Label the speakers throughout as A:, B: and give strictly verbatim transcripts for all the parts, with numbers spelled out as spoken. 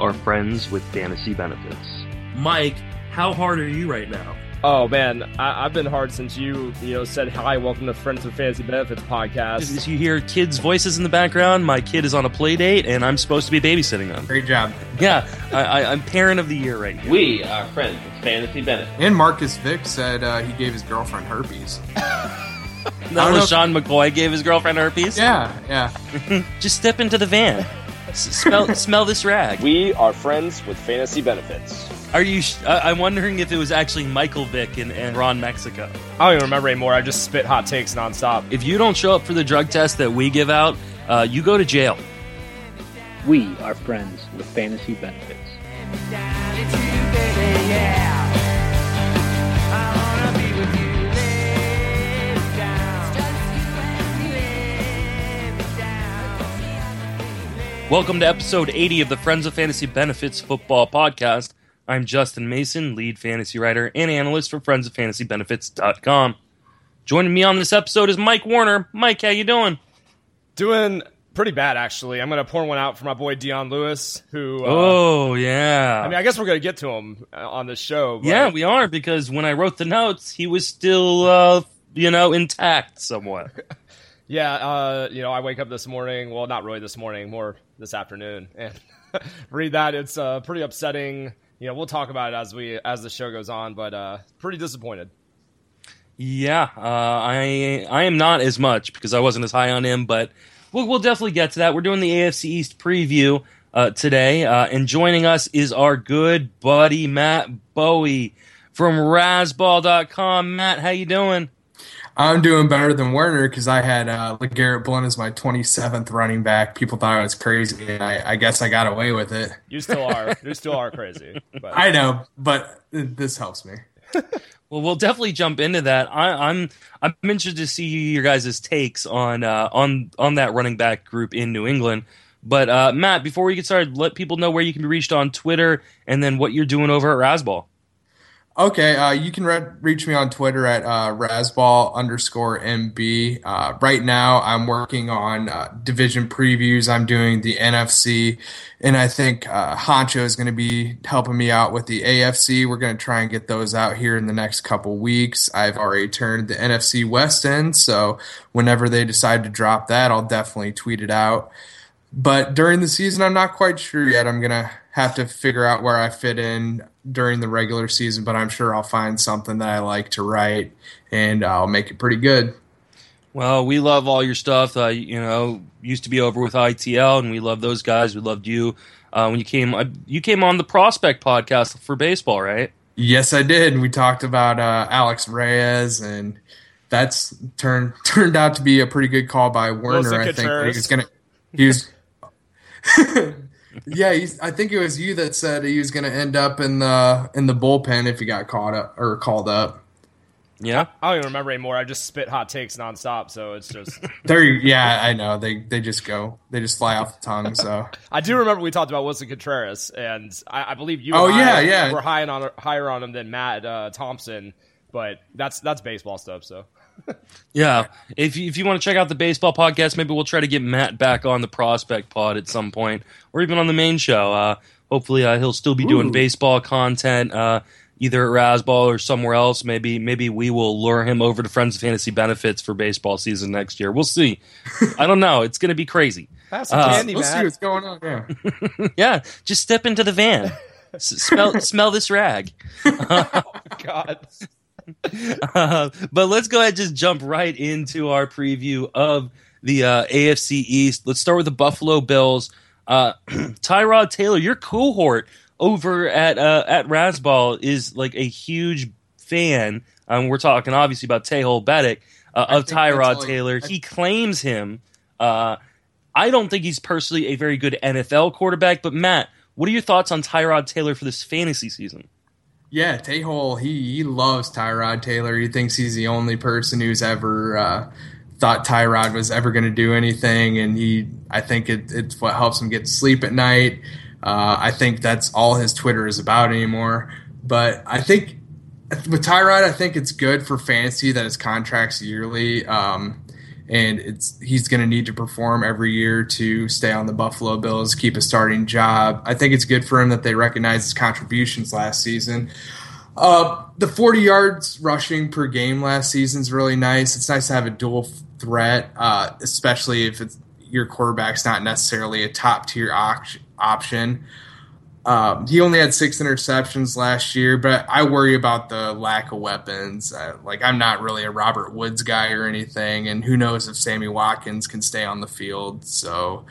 A: are friends with fantasy benefits.
B: Mike, how hard are you right now?
C: Oh man, I, I've been hard since you, you know, said hi. Welcome to Friends with Fantasy Benefits podcast.
B: As you hear kids' voices in the background, my kid is on a play date, and I'm supposed to be babysitting them.
D: Great job.
B: Yeah, I, I, I'm parent of the year right now.
A: We are friends with fantasy benefits.
D: And Marcus Vick said uh, he gave his girlfriend herpes.
B: That was Sean McCoy gave his girlfriend herpes?
D: Yeah, yeah.
B: Just step into the van. S- smell, smell this rag.
C: We are friends with Fantasy Benefits.
B: Are you? Sh- I- I'm wondering if it was actually Michael Vick and, and Ron Mexico.
C: I don't even remember anymore. I just spit hot takes nonstop.
B: If you don't show up for the drug test that we give out, uh, you go to jail.
E: We are friends with fantasy benefits.
B: Welcome to episode eighty of the Friends of Fantasy Benefits Football Podcast. I'm Justin Mason, lead fantasy writer and analyst for friends of fantasy benefits dot com. Joining me on this episode is Mike Warner. Mike, how you doing?
C: Doing pretty bad, actually. I'm going to pour one out for my boy Dion Lewis, who... Uh,
B: oh, yeah.
C: I mean, I guess we're going to get to him on this show. But...
B: Yeah, we are, because when I wrote the notes, he was still, uh, you know, intact somewhat.
C: yeah, uh, you know, I wake up this morning, well, not really this morning, more this afternoon, and read that. It's uh, pretty upsetting. You know, we'll talk about it as we as the show goes on, but uh, pretty disappointed.
B: Yeah, uh, I I am not as much because I wasn't as high on him, but we'll, we'll definitely get to that. We're doing the A F C East preview uh, today, uh, and joining us is our good buddy Matt Bowie from Razzball dot com. Matt, how you doing?
D: I'm doing better than Werner because I had uh, LeGarrette Blount as my twenty-seventh running back. People thought I was crazy, and I, I guess I got away with it.
C: You still are. You still are crazy. But.
D: I know, but this helps me.
B: Well, we'll definitely jump into that. I, I'm I'm interested to see your guys' takes on uh, on on that running back group in New England. But uh, Matt, before we get started, let people know where you can be reached on Twitter, and then what you're doing over at Razzball.
D: Okay, uh, you can re- reach me on Twitter at uh, Razzball underscore M B. Uh, right now, I'm working on uh, division previews. I'm doing the N F C, and I think uh, Honcho is going to be helping me out with the A F C. We're going to try and get those out here in the next couple weeks. I've already turned the N F C West in, so whenever they decide to drop that, I'll definitely tweet it out. But during the season, I'm not quite sure yet. I'm going to have to figure out where I fit in during the regular season, but I'm sure I'll find something that I like to write, and I'll make it pretty good.
B: Well, we love all your stuff. Uh, you know, used to be over with I T L, and we love those guys. We loved you uh, when you came. Uh, you came on the Prospect podcast for baseball, right?
D: Yes, I did. We talked about uh, Alex Reyes, and that's turned turned out to be a pretty good call by Werner. I think that he was gonna. He was. Yeah, he's, I think it was you that said he was going to end up in the in the bullpen if he got caught up or called up.
B: Yeah,
C: I don't even remember anymore. I just spit hot takes nonstop, so it's just
D: there. Yeah, I know they they just go they just fly off the tongue. So
C: I do remember we talked about Wilson Contreras, and I, I believe you.
D: Oh
C: and
D: yeah,
C: I
D: yeah.
C: We're high on higher on him than Matt uh, Thompson, but that's that's baseball stuff. So.
B: Yeah, if you, if you want to check out the baseball podcast, maybe we'll try to get Matt back on the Prospect Pod at some point, or even on the main show. Uh, hopefully, uh, he'll still be doing
D: Ooh.
B: baseball content, uh, either at Razzball or somewhere else. Maybe maybe we will lure him over to Friends of Fantasy Benefits for baseball season next year. We'll see. I don't know. It's going to be crazy.
C: That's some
B: Uh,
C: candy,
D: we'll
C: Matt.
D: see what's going on. Yeah,
B: Yeah, just step into the van. S- smell smell this rag.
C: God.
B: Uh, but let's go ahead and just jump right into our preview of the uh, A F C East. Let's start with the Buffalo Bills. Uh, Tyrod Taylor, your cohort over at uh, at Razzball is like a huge fan. Um, we're talking obviously about Tehol Beddick uh, of Tyrod
D: like,
B: Taylor.
D: I,
B: he claims him. Uh, I don't think he's personally a very good N F L quarterback, but Matt, what are your thoughts on Tyrod Taylor for this fantasy season?
D: Yeah, Tehol, he, he loves Tyrod Taylor. He thinks he's the only person who's ever uh, thought Tyrod was ever going to do anything, and he I think it, it's what helps him get to sleep at night. Uh, I think that's all his Twitter is about anymore. But I think with Tyrod, I think it's good for fantasy that his contract's yearly. Um, and it's he's going to need to perform every year to stay on the Buffalo Bills, keep a starting job. I think it's good for him that they recognize his contributions last season. Uh, the forty yards rushing per game last season is really nice. It's nice to have a dual threat, uh, especially if it's, your quarterback's not necessarily a top-tier op- option. Um, he only had six interceptions last year, but I worry about the lack of weapons. Uh, like, I'm not really a Robert Woods guy or anything, and who knows if Sammy Watkins can stay on the field. So,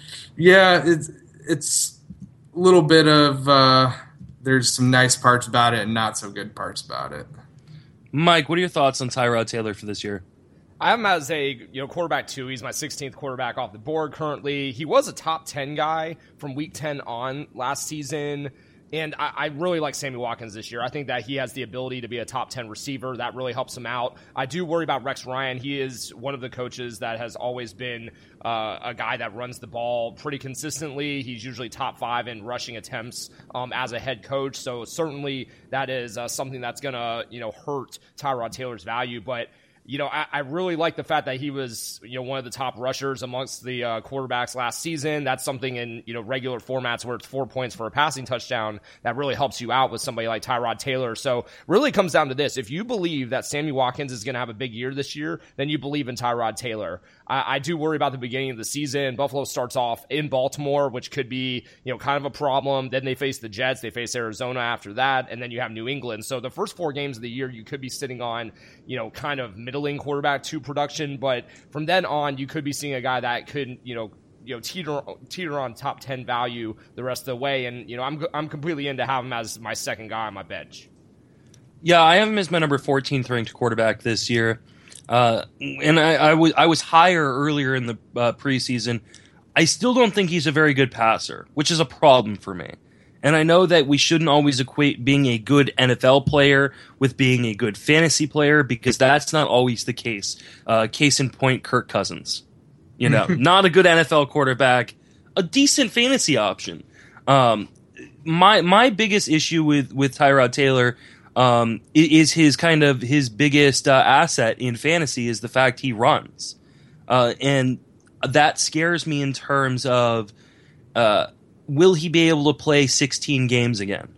D: yeah, it's, it's a little bit of uh, there's some nice parts about it and not so good parts about it.
B: Mike, what are your thoughts on Tyrod Taylor for this year?
C: I have him as a you know quarterback two. He's my sixteenth quarterback off the board currently. He was a top ten guy from week ten on last season. And I, I really like Sammy Watkins this year. I think that he has the ability to be a top ten receiver. That really helps him out. I do worry about Rex Ryan. He is one of the coaches that has always been uh, a guy that runs the ball pretty consistently. He's usually top five in rushing attempts um, as a head coach. So certainly that is uh, something that's going to you know hurt Tyrod Taylor's value. But You know, I, I really like the fact that he was, you know, one of the top rushers amongst the uh, quarterbacks last season. That's something in, you know, regular formats where it's four points for a passing touchdown that really helps you out with somebody like Tyrod Taylor. So really it comes down to this. If you believe that Sammy Watkins is going to have a big year this year, then you believe in Tyrod Taylor. I, I do worry about the beginning of the season. Buffalo starts off in Baltimore, which could be, you know, kind of a problem. Then they face the Jets. They face Arizona after that. And then you have New England. So the first four games of the year, you could be sitting on, you know, kind of middling quarterback to production, but from then on, you could be seeing a guy that could, you know, you know, teeter teeter on top ten value the rest of the way. And you know, I'm I'm completely in to have him as my second guy on my bench.
B: Yeah, I have him as my number fourteenth ranked quarterback this year, uh, and I, I was I was higher earlier in the uh, preseason. I still don't think he's a very good passer, which is a problem for me. And I know that we shouldn't always equate being a good N F L player with being a good fantasy player, because that's not always the case. Uh, case in point, Kirk Cousins. You know, not a good N F L quarterback, a decent fantasy option. Um, my my biggest issue with, with Tyrod Taylor um, is his kind of his biggest uh, asset in fantasy is the fact he runs. Uh, and that scares me in terms of uh, will he be able to play sixteen games again?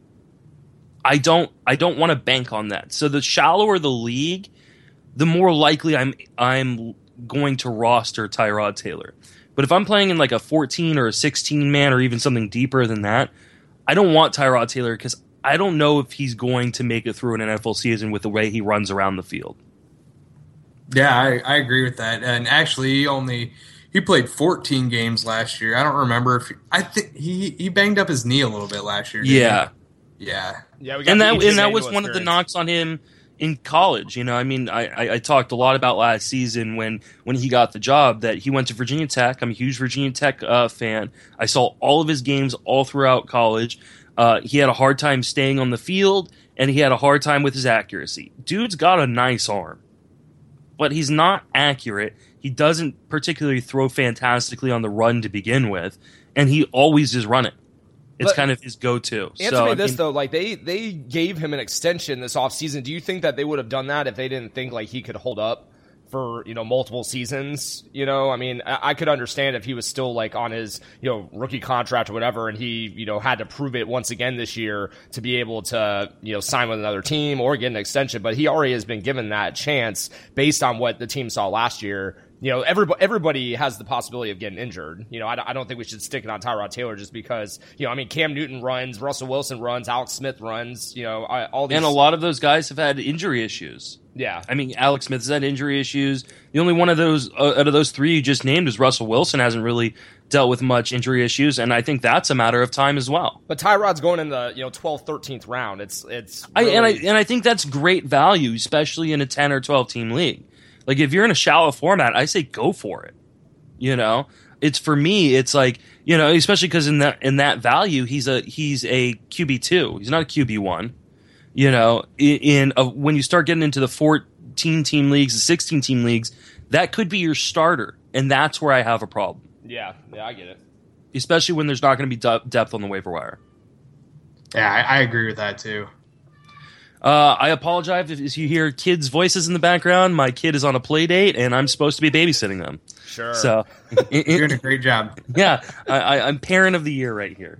B: I don't I don't want to bank on that. So the shallower the league, the more likely I'm I'm going to roster Tyrod Taylor. But if I'm playing in like a fourteen or a sixteen man or even something deeper than that, I don't want Tyrod Taylor because I don't know if he's going to make it through an N F L season with the way he runs around the field.
D: Yeah, I, I agree with that. And actually, he only he played fourteen games last year. I don't remember if he, I think he he banged up his knee a little bit last year. Didn't
B: Yeah,
D: he? yeah,
C: Yeah, we got
B: and
C: the
B: that
C: Ethan
B: and that was
C: Manuel
B: one of the
C: experience.
B: knocks on him in college. You know, I mean, I, I, I talked a lot about last season when when he got the job that he went to Virginia Tech. I'm a huge Virginia Tech uh, fan. I saw all of his games all throughout college. Uh, he had a hard time staying on the field, and he had a hard time with his accuracy. Dude's got a nice arm, but he's not accurate. He doesn't particularly throw fantastically on the run to begin with, and he always is running. It's
C: But-
B: kind of his go-to.
C: Answer
B: so,
C: me
B: I
C: this
B: mean,
C: though, like they they gave him an extension this offseason. Do you think that they would have done that if they didn't think like he could hold up for, you know, multiple seasons? You know, I mean, I, I could understand if he was still like on his, you know, rookie contract or whatever, and he, you know, had to prove it once again this year to be able to, you know, sign with another team or get an extension. But he already has been given that chance based on what the team saw last year. You know, everybody, everybody has the possibility of getting injured. You know, I, I don't think we should stick it on Tyrod Taylor just because, you know, I mean, Cam Newton runs, Russell Wilson runs, Alex Smith runs, you know, I, all these.
B: and a lot of those guys have had injury issues.
C: Yeah.
B: I mean, Alex Smith has had injury issues. The only one of those uh, out of those three you just named is Russell Wilson. Hasn't really dealt with much injury issues, and I think that's a matter of time as well.
C: But Tyrod's going in the, you know, twelfth, thirteenth round. It's, it's,
B: I, and I
C: really-
B: and I think that's great value, especially in a ten or twelve team league. Like if you're in a shallow format, I say go for it. You know, it's for me. It's like, you know, especially because in that in that value, he's a he's a Q B two. He's not a Q B one. You know, in, in a, when you start getting into the fourteen team leagues, the sixteen team leagues, that could be your starter, and that's where I have a problem.
C: yeah, yeah, I get it.
B: Especially when there's not going to be de- depth on the waiver wire.
D: yeah. I, I agree with that too.
B: Uh, I apologize if you hear kids' voices in the background. My kid is on a play date, and I'm supposed to be babysitting them.
C: Sure.
B: So
D: you're doing a great job.
B: Yeah, I, I, I'm parent of the year right here.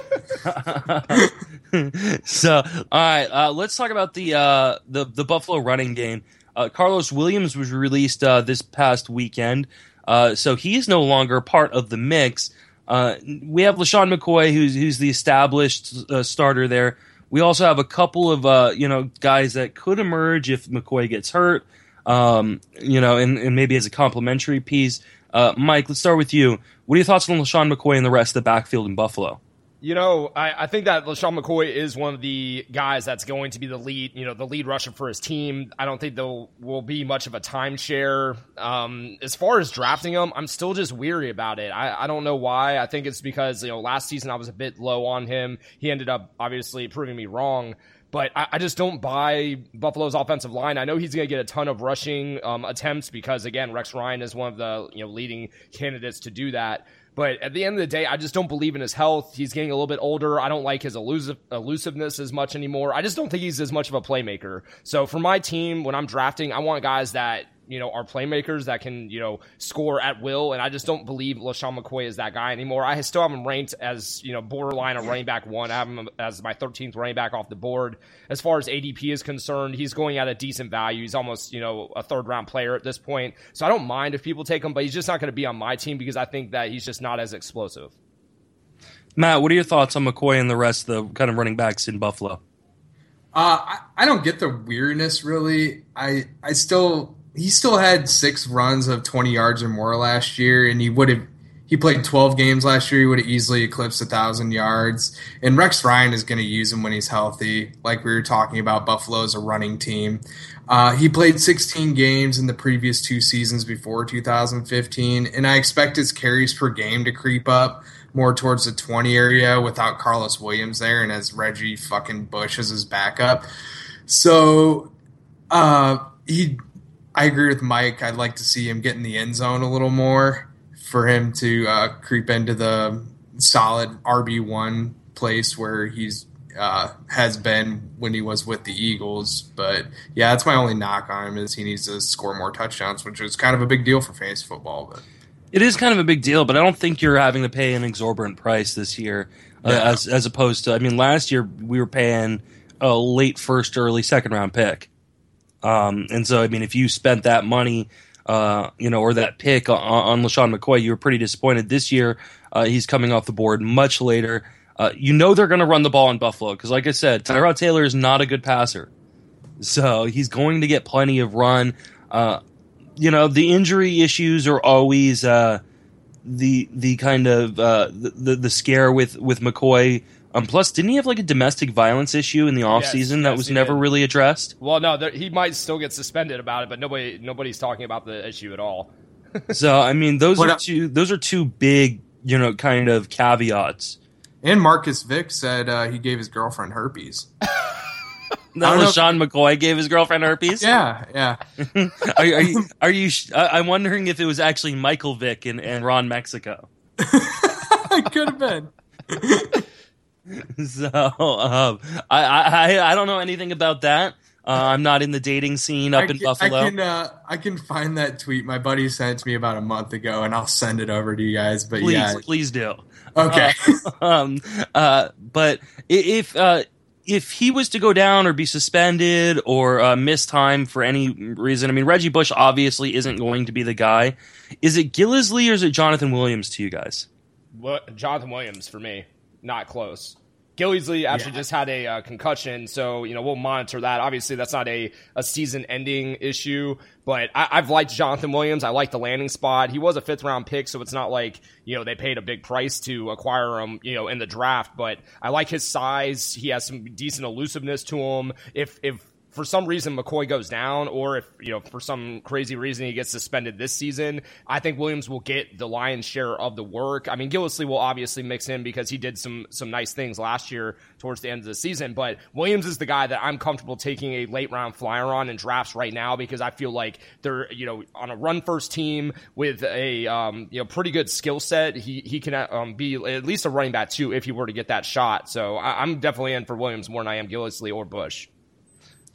B: So, all right, uh, let's talk about the uh, the the Buffalo running game. Uh, Carlos Williams was released uh, this past weekend, uh, so he's no longer part of the mix. Uh, we have LeSean McCoy, who's who's the established uh, starter there. We also have a couple of uh, you know guys that could emerge if McCoy gets hurt, um, you know, and, and maybe as a complementary piece. Uh, Mike, let's start with you. What are your thoughts on LeSean McCoy and the rest of the backfield in Buffalo?
C: You know, I, I think that LeSean McCoy is one of the guys that's going to be the lead, you know, the lead rusher for his team. I don't think there will be much of a timeshare. Um, as far as drafting him, I'm still just weary about it. I, I don't know why. I think it's because, you know, last season I was a bit low on him. He ended up obviously proving me wrong. But I, I just don't buy Buffalo's offensive line. I know he's going to get a ton of rushing um, attempts because, again, Rex Ryan is one of the you know leading candidates to do that. But at the end of the day, I just don't believe in his health. He's getting a little bit older. I don't like his elusive, elusiveness as much anymore. I just don't think he's as much of a playmaker. So for my team, when I'm drafting, I want guys that, you know, are playmakers that can, you know, score at will. And I just don't believe LeSean McCoy is that guy anymore. I still have him ranked as, you know, borderline a running back one. I have him as my thirteenth running back off the board. As far as A D P is concerned, he's going at a decent value. He's almost, you know, a third round player at this point. So I don't mind if people take him, but he's just not going to be on my team because I think that he's just not as explosive.
B: Matt, what are your thoughts on McCoy and the rest of the kind of running backs in Buffalo?
D: Uh, I, I don't get the weirdness, really. I I still... He still had six runs of twenty yards or more last year, and he would have he played twelve games last year. He would have easily eclipsed one thousand yards. And Rex Ryan is going to use him when he's healthy. Like we were talking about, Buffalo's a running team. Uh, he played sixteen games in the previous two seasons before two thousand fifteen, and I expect his carries per game to creep up more towards the twenty area without Carlos Williams there and as Reggie fucking Bush as his backup. So uh, he... I agree with Mike. I'd like to see him get in the end zone a little more for him to uh, creep into the solid R B one place where he's uh, has been when he was with the Eagles. But, yeah, that's my only knock on him is he needs to score more touchdowns, which is kind of a big deal for fantasy football. But
B: it is kind of a big deal, but I don't think you're having to pay an exorbitant price this year uh, yeah. as as opposed to – I mean, last year we were paying a late first, early second-round pick. Um, and so, I mean, if you spent that money, uh, you know, or that pick on, on LeSean McCoy, you were pretty disappointed. This year, uh, he's coming off the board much later. Uh, you know they're going to run the ball in Buffalo because, like I said, Tyrod Taylor is not a good passer. So he's going to get plenty of run. Uh, you know, the injury issues are always uh, the the kind of uh, the, the, the scare with, with McCoy. Um, plus, didn't he have like a domestic violence issue in the offseason yes, that yes, was never did. really addressed?
C: Well, no, there, he might still get suspended about it, but nobody nobody's talking about the issue at all.
B: So, I mean, those what are two those are two big, you know, kind of caveats.
D: And Marcus Vick said uh, he gave his girlfriend herpes.
B: No, LeSean McCoy gave his girlfriend herpes.
D: Yeah, yeah.
B: are, are you? Are you? I'm wondering if it was actually Michael Vick and, and Ron Mexico.
D: It could have been.
B: So um, I, I I don't know anything about that. Uh, I'm not in the dating scene up
D: I
B: in
D: can,
B: Buffalo.
D: I can uh, I can find that tweet my buddy sent to me about a month ago, and I'll send it over to you guys. But
B: please,
D: yeah,
B: please do.
D: Okay.
B: Uh, um. Uh. But if uh if he was to go down or be suspended or uh, miss time for any reason, I mean Reggie Bush obviously isn't going to be the guy. Is it Gillislee or is it Jonathan Williams to you guys?
C: What, Jonathan Williams for me. Not close. Gillislee actually yeah. just had a uh, concussion, so you know we'll monitor that. Obviously, that's not a, a season-ending issue, but I, I've liked Jonathan Williams. I like the landing spot. He was a fifth-round pick, so it's not like you know they paid a big price to acquire him, you know, in the draft. But I like his size. He has some decent elusiveness to him. If if for some reason McCoy goes down, or if you know for some crazy reason he gets suspended this season, I think Williams will get the lion's share of the work. I mean, Gillislee will obviously mix in because he did some some nice things last year towards the end of the season, but Williams is the guy that I'm comfortable taking a late round flyer on in drafts right now because I feel like they're you know on a run first team with a um, you know pretty good skill set. He he can um, be at least a running back too if he were to get that shot. So I, I'm definitely in for Williams more than I am Gillislee or Bush.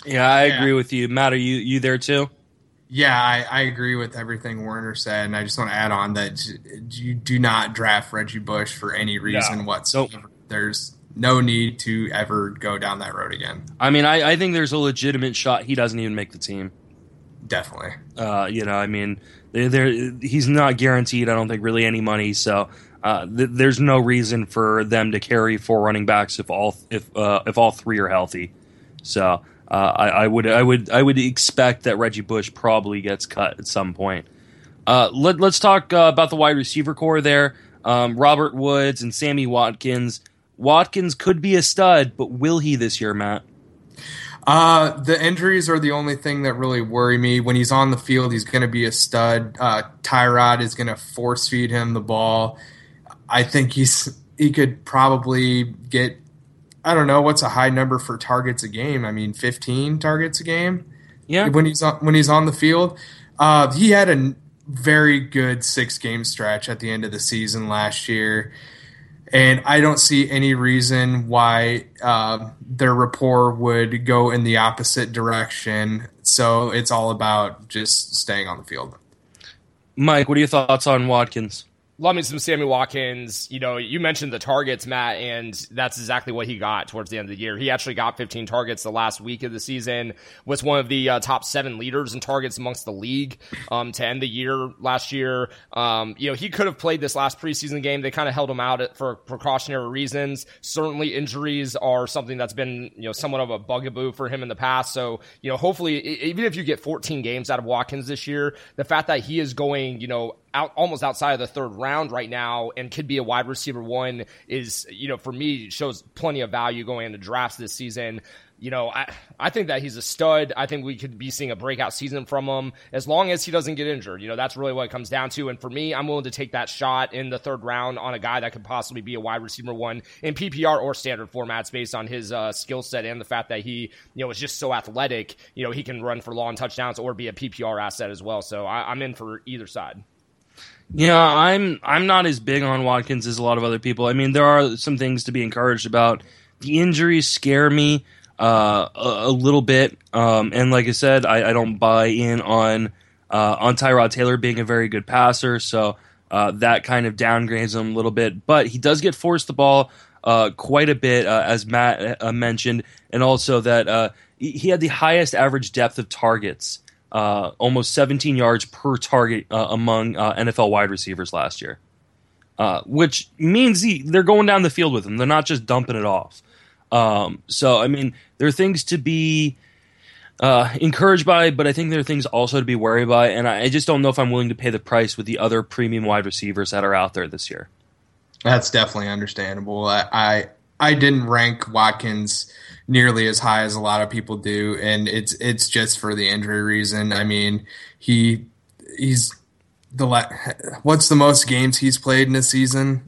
B: Yeah, I
D: Yeah.
B: agree with you. Matt, are you you there too?
D: Yeah, I, I agree with everything Werner said, and I just want to add on that you do not draft Reggie Bush for any reason
C: No.
D: whatsoever.
B: Nope.
D: There's no need to ever go down that road again.
B: I mean, I, I think there's a legitimate shot he doesn't even make the team.
D: Definitely.
B: Uh, you know, I mean, there there- he's not guaranteed, I don't think, really any money. So uh, th- there's no reason for them to carry four running backs if all if uh, if all three are healthy. So uh, I, I would I would I would expect that Reggie Bush probably gets cut at some point. Uh, let, let's talk uh, about the wide receiver core there. Um, Robert Woods and Sammy Watkins. Watkins could be a stud, but will he this year, Matt?
D: Uh, the injuries are the only thing that really worry me. When he's on the field, he's going to be a stud. Uh, Tyrod is going to force feed him the ball. I think he's he could probably get, I don't know, what's a high number for targets a game? I mean, fifteen targets a game.
B: Yeah.
D: When he's on when he's on the field, uh, he had a very good six game stretch at the end of the season last year. And I don't see any reason why uh, their rapport would go in the opposite direction. So it's all about just staying on the field.
B: Mike, what are your thoughts on Watkins?
C: Love me some Sammy Watkins. You know, you mentioned the targets, Matt, and that's exactly what he got towards the end of the year. He actually got fifteen targets the last week of the season, was one of the uh, top seven leaders in targets amongst the league um, to end the year last year. Um, you know, he could have played this last preseason game. They kind of held him out for precautionary reasons. Certainly injuries are something that's been, you know, somewhat of a bugaboo for him in the past. So, you know, hopefully, even if you get fourteen games out of Watkins this year, the fact that he is going, you know, out almost outside of the third round right now and could be a wide receiver one is, you know, for me, shows plenty of value going into drafts this season. You know, I, I think that he's a stud. I think we could be seeing a breakout season from him as long as he doesn't get injured. You know, that's really what it comes down to. And for me, I'm willing to take that shot in the third round on a guy that could possibly be a wide receiver one in P P R or standard formats based on his uh, skill set and the fact that he, you know, is just so athletic. You know, he can run for long touchdowns or be a P P R asset as well. So I, I'm in for either side.
B: Yeah, I'm I'm not as big on Watkins as a lot of other people. I mean, there are some things to be encouraged about. The injuries scare me uh, a, a little bit, um, and like I said, I, I don't buy in on uh, on Tyrod Taylor being a very good passer, so uh, that kind of downgrades him a little bit. But he does get forced the ball uh, quite a bit, uh, as Matt uh, mentioned, and also that uh, he, he had the highest average depth of targets. Uh, almost seventeen yards per target uh, among uh, N F L wide receivers last year, uh, which means he, they're going down the field with him. They're not just dumping it off. Um, so, I mean, there are things to be uh, encouraged by, but I think there are things also to be worried by, and I, I just don't know if I'm willing to pay the price with the other premium wide receivers that are out there this year.
D: That's definitely understandable. I I, I didn't rank Watkins nearly as high as a lot of people do, and it's it's just for the injury reason. I mean, he he's the la- what's the most games he's played in a season?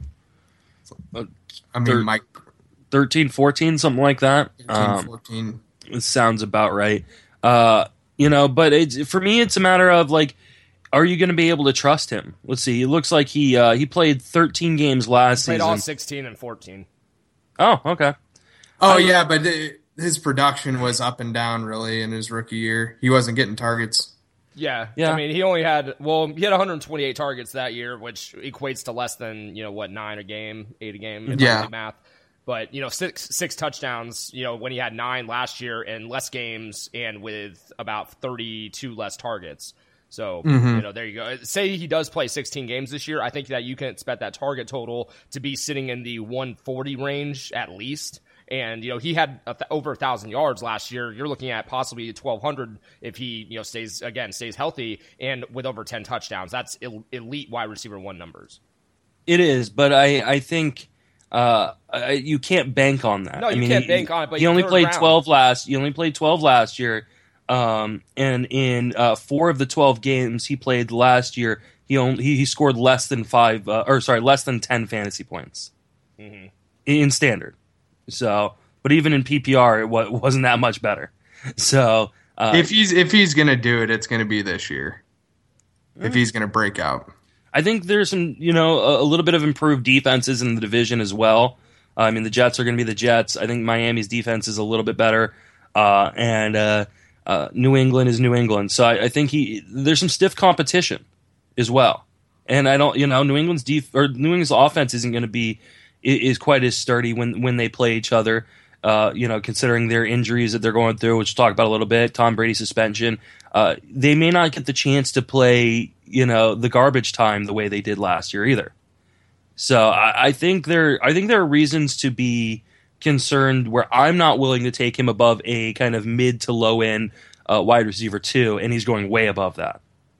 D: I mean,
B: Thir-
D: Mike
B: thirteen, fourteen, something like that.
D: thirteen,
B: Um,
D: fourteen.
B: it sounds about right. Uh, you know, but it's, for me, it's a matter of like, are you going to be able to trust him? Let's see. It looks like he uh, he played thirteen games last
C: Played
B: season.
C: all sixteen and fourteen.
B: Oh, okay.
D: Oh
B: I-
D: yeah, but it, his production was up and down really in his rookie year. He wasn't getting targets.
C: Yeah.
B: Yeah.
C: I mean, he only had, well, he had one hundred twenty-eight targets that year, which equates to less than, you know, what, nine a game, eight a game, if
D: Yeah.
C: I do math. But, you know, six six touchdowns, you know, when he had nine last year and less games and with about thirty-two less targets. So,
D: Mm-hmm.
C: you know, there you go. Say he does play sixteen games this year. I think that you can expect that target total to be sitting in the one forty range at least. And, you know, he had a th- over one thousand yards last year. You're looking at possibly twelve hundred if he, you know, stays, again, stays healthy and with over ten touchdowns. That's el- elite wide receiver one numbers.
B: It is, but I, I think uh, I, you can't bank on that.
C: No, you
B: I mean,
C: can't
B: he,
C: bank on it, but
B: he only
C: third
B: played
C: round.
B: twelve last. He only played twelve last year, um, and in uh, four of the twelve games he played last year, he only he, he scored less than five, uh, or sorry, less than ten fantasy points
C: Mm-hmm.
B: in standard. So, but even in P P R, it wa- wasn't that much better. So, uh,
D: if he's if he's gonna do it, it's gonna be this year. If he's gonna break out.
B: I think there's some, you know, a, a little bit of improved defenses in the division as well. Uh, I mean, the Jets are going to be the Jets. I think Miami's defense is a little bit better. uh, and uh, uh, New England is New England. So I, I think he there's some stiff competition as well. And I don't, you know, New England's def- or New England's offense isn't going to be is quite as sturdy when when they play each other. Uh, you know, considering their injuries that they're going through, which we'll talk about a little bit, Tom Brady suspension, uh, they may not get the chance to play, you know, the garbage time the way they did last year either. So I, I think there, I think there are reasons to be concerned where I'm not willing to take him above a kind of mid to low end uh, wide receiver two, and he's going way above that.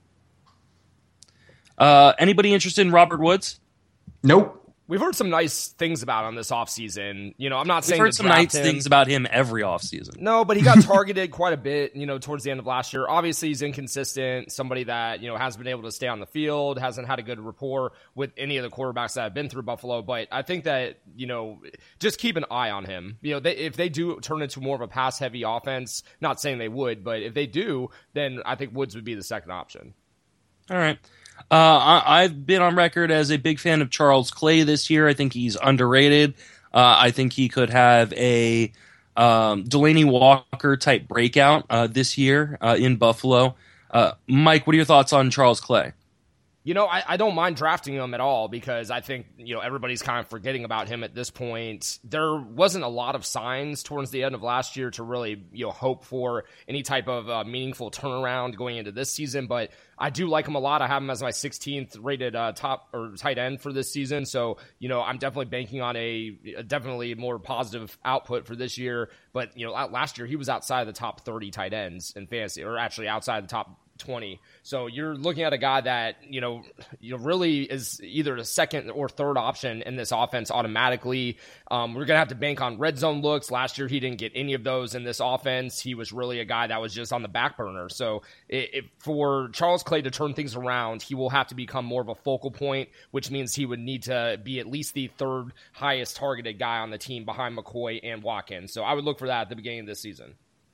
B: Uh, anybody interested in Robert Woods?
D: Nope.
C: We've heard some nice things about him this offseason. You know, I'm not
B: We've
C: saying
B: heard
C: to
B: some
C: draft
B: nice
C: him.
B: things about him every offseason.
C: No, but he got targeted quite a bit, you know, towards the end of last year. Obviously, he's inconsistent, somebody that, you know, hasn't been able to stay on the field, hasn't had a good rapport with any of the quarterbacks that have been through Buffalo. But I think that, you know, just keep an eye on him. You know, they, if they do turn into more of a pass-heavy offense, not saying they would, but if they do, then I think Woods would be the second option.
B: All right. Uh, I, I've been on record as a big fan of Charles Clay this year. I think he's underrated. Uh, I think he could have a um, Delaney Walker type breakout uh, this year uh, in Buffalo. Uh, Mike, what are your thoughts on Charles Clay?
C: You know, I, I don't mind drafting him at all because I think, you know, everybody's kind of forgetting about him at this point. There wasn't a lot of signs towards the end of last year to really, you know, hope for any type of uh, meaningful turnaround going into this season, but I do like him a lot. I have him as my sixteenth rated uh, top or tight end for this season. So, you know, I'm definitely banking on a, a definitely more positive output for this year. But, you know, last year he was outside the top thirty tight ends in fantasy, or actually outside the top twenty. So you're looking at a guy that, you know, you know, really is either the second or third option in this offense automatically. Um, we're going to have to bank on red zone looks. Last year, he didn't get any of those in this offense. He was really a guy that was just on the back burner. So if, for Charles Clay to turn things around, he will have to become more of a focal point, which means he would need to be at least the third highest targeted guy on the team behind McCoy and Watkins. So I would look for that at the beginning of this season.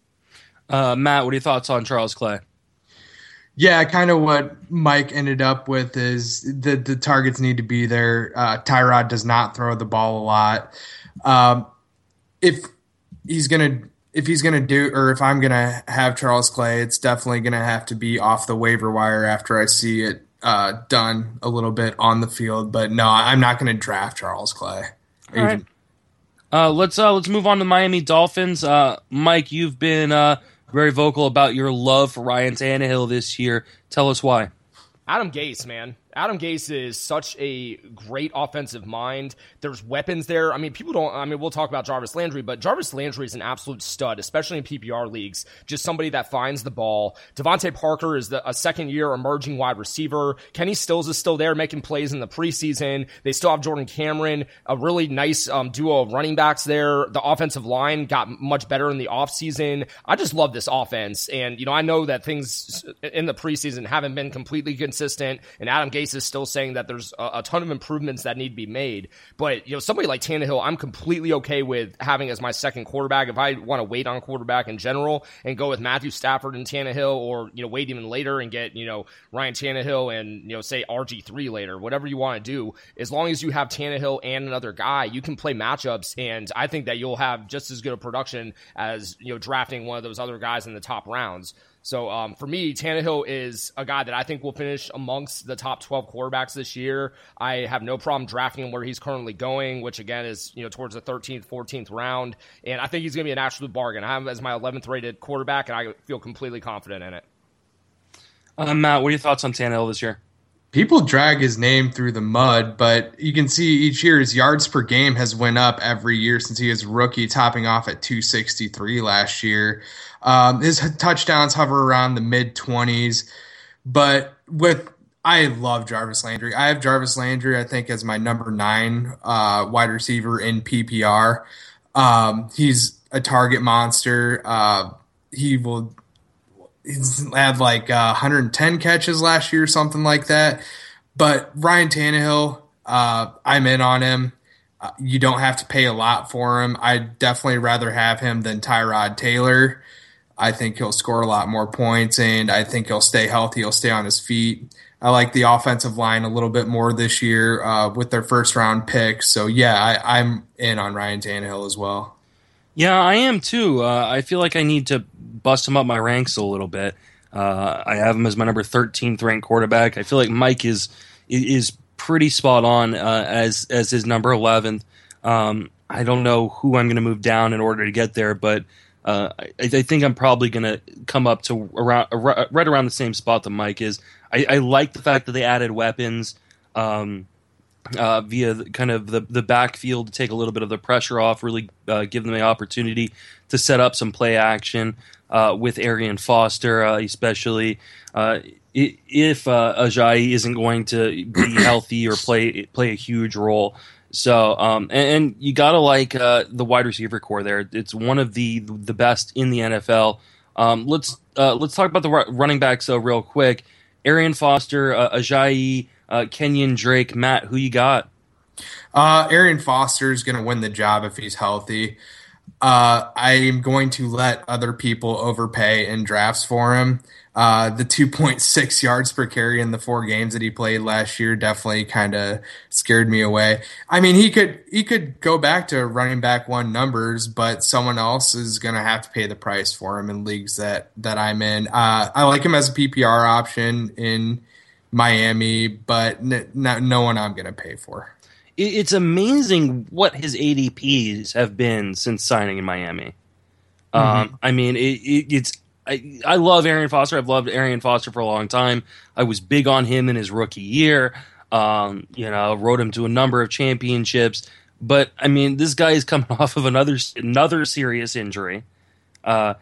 B: Uh, Matt, what are your thoughts on Charles Clay?
D: Yeah, kind of what Mike ended up with is the the targets need to be there. Uh, Tyrod does not throw the ball a lot. Um, if he's gonna if he's gonna do, or if I'm gonna have Charles Clay, it's definitely gonna have to be off the waiver wire after I see it uh, done a little bit on the field. But no, I'm not gonna draft Charles Clay.
B: All right. Uh, let's uh, let's move on to Miami Dolphins. Uh, Mike, you've been uh, very vocal about your love for Ryan Tannehill this year. Tell us why.
C: Adam Gase, man. Adam Gase is such a great offensive mind. There's weapons there. I mean, people don't, I mean, we'll talk about Jarvis Landry, but Jarvis Landry is an absolute stud, especially in P P R leagues. Just somebody that finds the ball. Devontae Parker is the, a second year emerging wide receiver. Kenny Stills is still there making plays in the preseason. They still have Jordan Cameron, a really nice um, duo of running backs there. The offensive line got much better in the offseason. I just love this offense. And, you know, I know that things in the preseason haven't been completely consistent, and Adam Gase is still saying that there's a, a ton of improvements that need to be made. But, you know, somebody like Tannehill, I'm completely okay with having as my second quarterback. If I want to wait on quarterback in general and go with Matthew Stafford and Tannehill, or, you know, wait even later and get, you know, Ryan Tannehill and, you know, say R G three later, whatever you want to do, as long as you have Tannehill and another guy, you can play matchups. And I think that you'll have just as good a production as, you know, drafting one of those other guys in the top rounds. So um, for me, Tannehill is a guy that I think will finish amongst the top twelve quarterbacks this year. I have no problem drafting him where he's currently going, which again is, you know, towards the thirteenth, fourteenth round. And I think he's going to be an absolute bargain. I have him as my eleventh rated quarterback, and I feel completely confident in it.
B: Uh, Matt, what are your thoughts on Tannehill this year?
D: People drag his name through the mud, but you can see each year his yards per game has went up every year since he was a rookie, topping off at two sixty-three last year. Um, his touchdowns hover around the mid twenties, but with I love Jarvis Landry. I have Jarvis Landry, I think, as my number nine uh, wide receiver in P P R. Um, he's a target monster. Uh, he will. He's had like uh, one hundred ten catches last year, something like that. But Ryan Tannehill, uh, I'm in on him. Uh, you don't have to pay a lot for him. I'd definitely rather have him than Tyrod Taylor. I think he'll score a lot more points, and I think he'll stay healthy. He'll stay on his feet. I like the offensive line a little bit more this year uh, with their first-round picks. So, yeah, I, I'm in on Ryan Tannehill as well.
B: Yeah, I am too. Uh, I feel like I need to bust him up my ranks a little bit. Uh, I have him as my number thirteenth ranked quarterback. I feel like Mike is is pretty spot on uh, as as his number eleventh. Um, I don't know who I'm going to move down in order to get there, but uh, I, I think I'm probably going to come up to around right around the same spot that Mike is. I, I like the fact that they added weapons. Um, Uh, via the, kind of the, the backfield to take a little bit of the pressure off, really uh, give them the opportunity to set up some play action uh, with Arian Foster, uh, especially uh, if uh, Ajayi isn't going to be healthy or play play a huge role. So, um, and, and you gotta like uh, the wide receiver core there. It's one of the the best in the N F L. Um, let's uh, let's talk about the running backs though real quick. Arian Foster, uh, Ajayi. Uh, Kenyon Drake, Matt, who you got?
D: Uh, Arian Foster is going to win the job if he's healthy. Uh, I am going to let other people overpay in drafts for him. Uh, the two point six yards per carry in the four games that he played last year definitely kind of scared me away. I mean, he could he could go back to running back one numbers, but someone else is going to have to pay the price for him in leagues that that I'm in. Uh, I like him as a P P R option in Miami, but n- n- no one I'm going to pay for.
B: It's amazing what his A D Ps have been since signing in Miami. Mm-hmm. Um, I mean, it, it, it's I, I love Arian Foster. I've loved Arian Foster for a long time. I was big on him in his rookie year. Um, you know, rode him to a number of championships. But I mean, this guy is coming off of another another serious injury. Uh,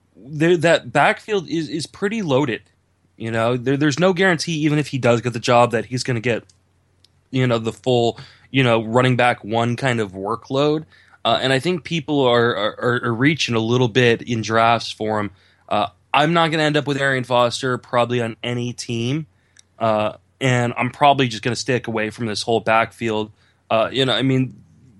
B: that backfield is is pretty loaded. You know, there, there's no guarantee, even if he does get the job, that he's going to get, you know, the full, you know, running back one kind of workload. Uh, and I think people are, are, are reaching a little bit in drafts for him. Uh, I'm not going to end up with Arian Foster probably on any team. Uh, and I'm probably just going to stick away from this whole backfield. Uh, you know, I mean,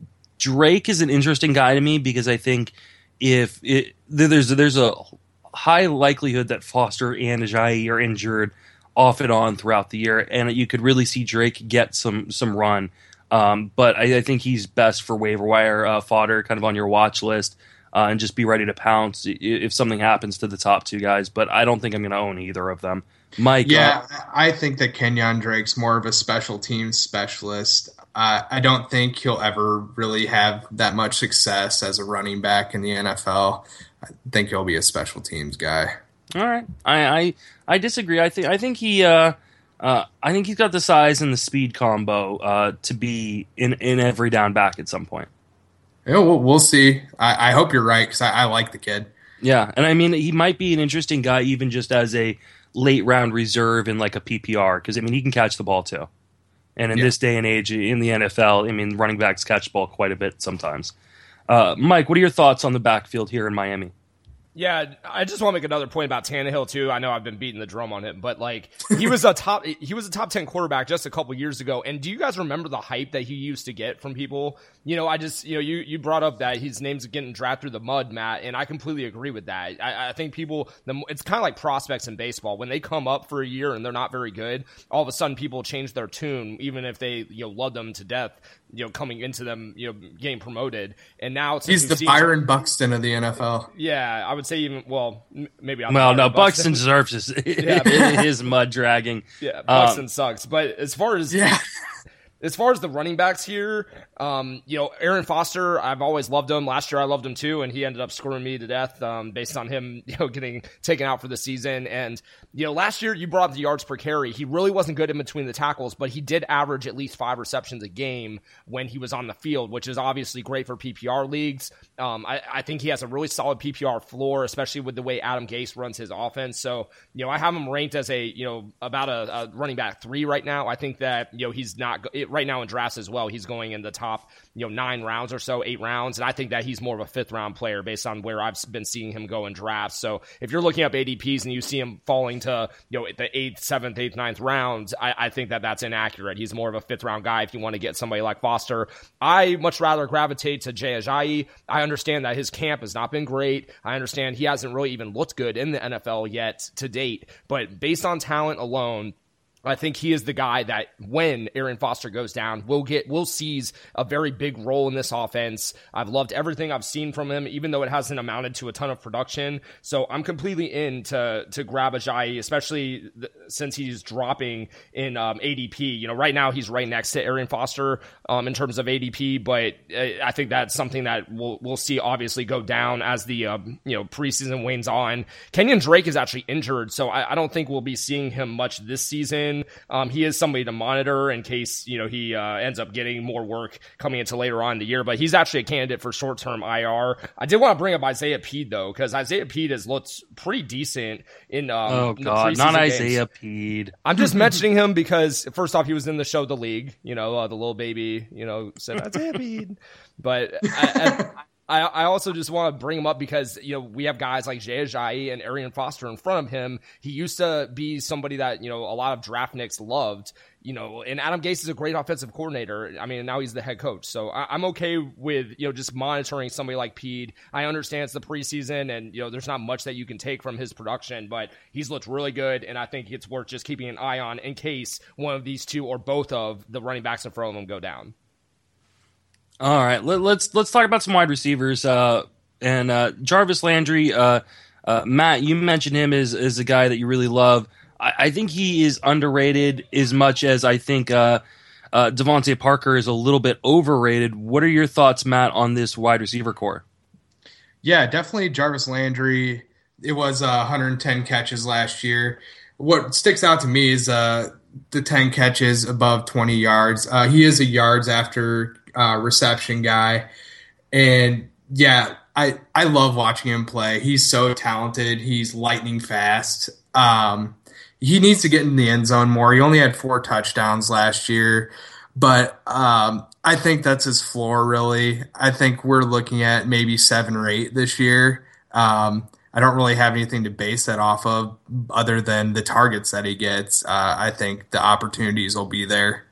B: Drake is an interesting guy to me because I think if it, there's there's a high likelihood that Foster and Ajayi are injured off and on throughout the year, and you could really see Drake get some some run. Um, but I, I think he's best for waiver wire uh, fodder, kind of on your watch list, uh, and just be ready to pounce if something happens to the top two guys. But I don't think I'm going to own either of them. Mike?
D: Yeah,
B: uh,
D: I think that Kenyon Drake's more of a special teams specialist. Uh, I don't think he'll ever really have that much success as a running back in the N F L. I think he'll be a special teams guy.
B: All right, I I, I disagree. I think I think he uh, uh, I think he's got the size and the speed combo uh, to be in, in every down back at some point.
D: Yeah, we'll, we'll see. I, I hope you're right because I, I like the kid.
B: Yeah, and I mean he might be an interesting guy even just as a late round reserve in like a P P R because I mean he can catch the ball too. And in yeah. this day and age in the N F L, I mean running backs catch the ball quite a bit sometimes. Uh, Mike, what are your thoughts on the backfield here in Miami?
C: Yeah, I just want to make another point about Tannehill too. I know I've been beating the drum on him, but like he was a top he was a top ten quarterback just a couple years ago. And do you guys remember the hype that he used to get from people? You know, I just you know you you brought up that his name's getting dragged through the mud, Matt, and I completely agree with that. I, I think people the, it's kind of like prospects in baseball when they come up for a year and they're not very good. All of a sudden, people change their tune, even if they you know love them to death. You know, coming into them, you know, getting promoted, and now
D: he's the Byron some, Buxton of the N F L.
C: Yeah, I would say even well, m- maybe. I'm
B: well, no,
C: Buxton,
B: Buxton deserves his, yeah, his mud dragging.
C: Yeah, Buxton
B: um,
C: sucks. But as far as
D: yeah.
C: As far as the running backs here, um, you know, Arian Foster, I've always loved him. Last year I loved him too, and he ended up screwing me to death um, based on him, you know, getting taken out for the season. And, you know, last year you brought up the yards per carry. He really wasn't good in between the tackles, but he did average at least five receptions a game when he was on the field, which is obviously great for P P R leagues. Um, I, I think he has a really solid P P R floor, especially with the way Adam Gase runs his offense. So, you know, I have him ranked as a, you know, about a, a running back three right now. I think that, you know, he's not – right now in drafts as well, he's going in the top, you know, nine rounds or so, eight rounds. And I think that he's more of a fifth round player based on where I've been seeing him go in drafts. So if you're looking up A D Ps and you see him falling to, you know, the eighth, seventh, eighth, ninth rounds, I, I think that that's inaccurate. He's more of a fifth round guy if you want to get somebody like Foster. I much rather gravitate to Jay Ajayi. I understand that his camp has not been great. I understand he hasn't really even looked good in the N F L yet to date, but based on talent alone, I think he is the guy that when Arian Foster goes down, we'll get, we'll seize a very big role in this offense. I've loved everything I've seen from him, even though it hasn't amounted to a ton of production. So I'm completely in to, to grab Ajayi, especially th- since he's dropping in um, A D P. You know, right now he's right next to Arian Foster um, in terms of A D P, but uh, I think that's something that we'll, we'll see obviously go down as the, um, you know, preseason wanes on. Kenyon Drake is actually injured, so I, I don't think we'll be seeing him much this season. Um, he is somebody to monitor in case, you know, he uh, ends up getting more work coming into later on in the year, but he's actually a candidate for short-term I R. I did want to bring up Isaiah Peed, though, because Isaiah Peed has looked pretty decent in um,
B: Oh,
C: in the
B: God, not
C: games.
B: Isaiah Peed.
C: I'm just mentioning him because, first off, he was in the show The League, you know, uh, the little baby, you know, said Isaiah Peed. But I, I, I, I also just want to bring him up because, you know, we have guys like Jay Ajayi and Arian Foster in front of him. He used to be somebody that, you know, a lot of draft nicks loved, you know, and Adam Gase is a great offensive coordinator. I mean, now he's the head coach. So I, I'm okay with, you know, just monitoring somebody like Peed. I understand it's the preseason and, you know, there's not much that you can take from his production, but he's looked really good. And I think it's worth just keeping an eye on in case one of these two or both of the running backs in front of them go down.
B: All right, let, let's let's talk about some wide receivers. Uh, and uh, Jarvis Landry, uh, uh, Matt, you mentioned him as as a guy that you really love. I, I think he is underrated as much as I think uh, uh, Devontae Parker is a little bit overrated. What are your thoughts, Matt, on this wide receiver core?
D: Yeah, definitely Jarvis Landry. It was uh, one hundred ten catches last year. What sticks out to me is uh, the ten catches above twenty yards. Uh, he is a yards after uh, reception guy. And yeah, I, I love watching him play. He's so talented. He's lightning fast. Um, he needs to get in the end zone more. He only had four touchdowns last year, but um, I think that's his floor, really. I think we're looking at maybe seven or eight this year. Um, I don't really have anything to base that off of other than the targets that he gets. Uh, I think the opportunities will be there.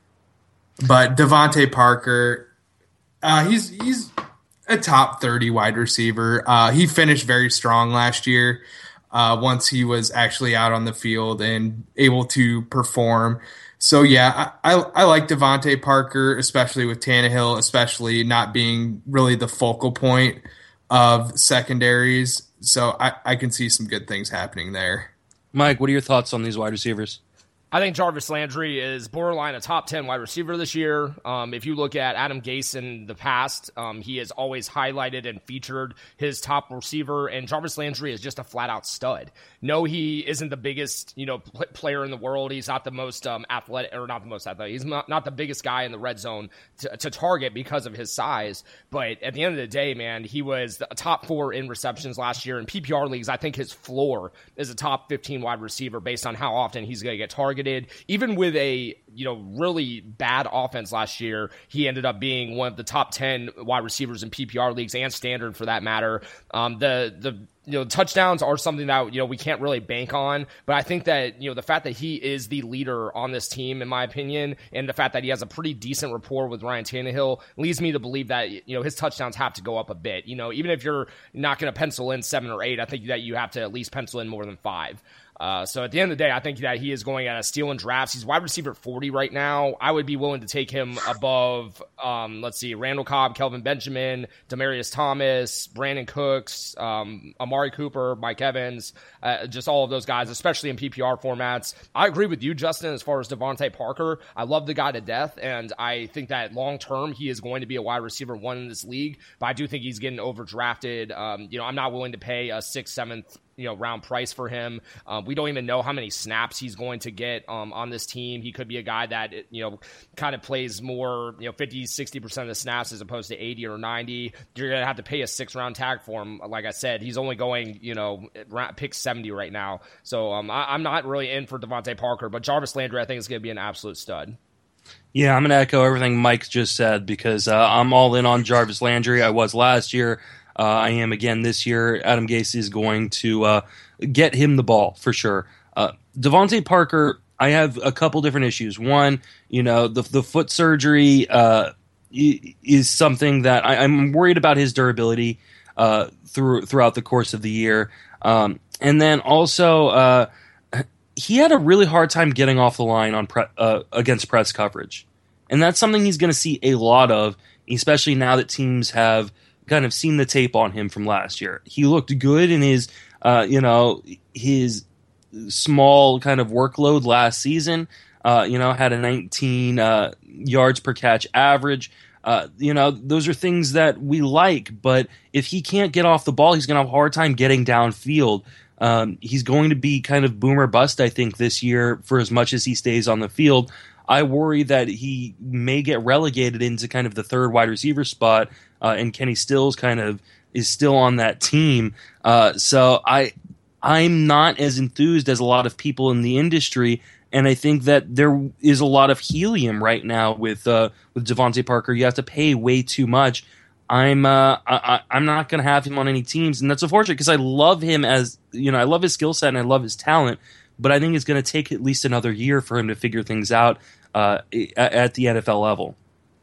D: But Devontae Parker, uh, he's he's a top thirty wide receiver. Uh, he finished very strong last year uh, once he was actually out on the field and able to perform. So, yeah, I, I, I like Devontae Parker, especially with Tannehill, especially not being really the focal point of secondaries. So I, I can see some good things happening there.
B: Mike, what are your thoughts on these wide receivers?
C: I think Jarvis Landry is borderline a top ten wide receiver this year. Um, if you look at Adam Gase in the past, um, he has always highlighted and featured his top receiver, and Jarvis Landry is just a flat-out stud. No, he isn't the biggest, you know, pl- player in the world. He's not the most um, athletic, or not the most athletic. He's not, not the biggest guy in the red zone to, to target because of his size. But at the end of the day, man, he was a top four in receptions last year. In P P R leagues, I think his floor is a top fifteen wide receiver based on how often he's going to get targeted. Even with a, you know, really bad offense last year, he ended up being one of the top ten wide receivers in P P R leagues and standard for that matter. Um, the, the, you know, touchdowns are something that, you know, we can't really bank on, but I think that, you know, the fact that he is the leader on this team, in my opinion, and the fact that he has a pretty decent rapport with Ryan Tannehill leads me to believe that, you know, his touchdowns have to go up a bit. You know, even if you're not going to pencil in seven or eight, I think that you have to at least pencil in more than five. Uh, so at the end of the day, I think that he is going at a steal in drafts. He's wide receiver forty right now. I would be willing to take him above, um, let's see, Randall Cobb, Kelvin Benjamin, Demaryius Thomas, Brandon Cooks, um, Amari Cooper, Mike Evans, uh, just all of those guys, especially in P P R formats. I agree with you, Justin, as far as Devontae Parker. I love the guy to death, and I think that long-term he is going to be a wide receiver one in this league, but I do think he's getting overdrafted. Um, you know, I'm not willing to pay a sixth, seventh, you know, round price for him. Um, we don't even know how many snaps he's going to get um, on this team. He could be a guy that, you know, kind of plays more, you know, fifty, sixty percent of the snaps as opposed to eighty or ninety. You're going to have to pay a six round tag for him. Like I said, he's only going, you know, pick seventy right now. So um, I, I'm not really in for Devontae Parker, but Jarvis Landry, I think, is going to be an absolute stud.
B: Yeah, I'm going to echo everything Mike just said because uh, I'm all in on Jarvis Landry. I was last year. Uh, I am again this year. Adam Gase is going to uh, get him the ball for sure. Uh, Devontae Parker, I have a couple different issues. One, you know, the the foot surgery uh, is something that I, I'm worried about his durability uh, through throughout the course of the year. Um, and then also, uh, he had a really hard time getting off the line on pre- uh, against press coverage. And that's something he's going to see a lot of, especially now that teams have kind of seen the tape on him from last year. He looked good in his, uh, you know, his small kind of workload last season. Uh, you know, had a nineteen uh, yards per catch average. Uh, you know, those are things that we like. But if he can't get off the ball, he's going to have a hard time getting downfield. Um, he's going to be kind of boomer bust, I think, this year for as much as he stays on the field. I worry that he may get relegated into kind of the third wide receiver spot, uh, and Kenny Stills kind of is still on that team. Uh, so I, I'm not as enthused as a lot of people in the industry, and I think that there is a lot of helium right now with uh, with Devontae Parker. You have to pay way too much. I'm uh, I, I'm not going to have him on any teams, and that's unfortunate because I love him as you know I love his skill set and I love his talent. But I think it's going to take at least another year for him to figure things out uh, at the N F L level.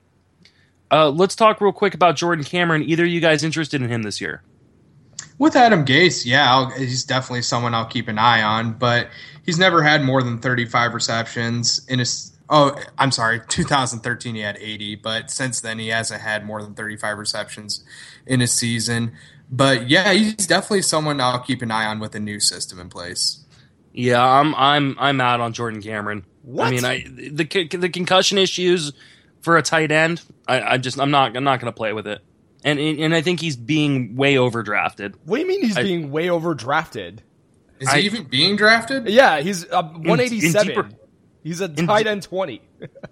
B: Uh, let's talk real quick about Jordan Cameron. Either of you guys interested in him this year?
D: With Adam Gase, yeah, I'll, he's definitely someone I'll keep an eye on. But he's never had more than thirty-five receptions in his. Oh, I'm sorry, two thousand thirteen he had eighty, but since then he hasn't had more than thirty-five receptions in a season. But yeah, he's definitely someone I'll keep an eye on with a new system in place.
B: Yeah, I'm I'm I'm out on Jordan Cameron.
C: What?
B: I mean, I the the concussion issues for a tight end. I, I just I'm not I'm not going to play with it, and and I think he's being way overdrafted.
C: What do you mean he's
B: I,
C: being way overdrafted?
D: Is
B: I,
D: he even being drafted?
C: Yeah, he's uh, one eighty-seven.
B: In, in deeper,
C: he's a tight end twenty.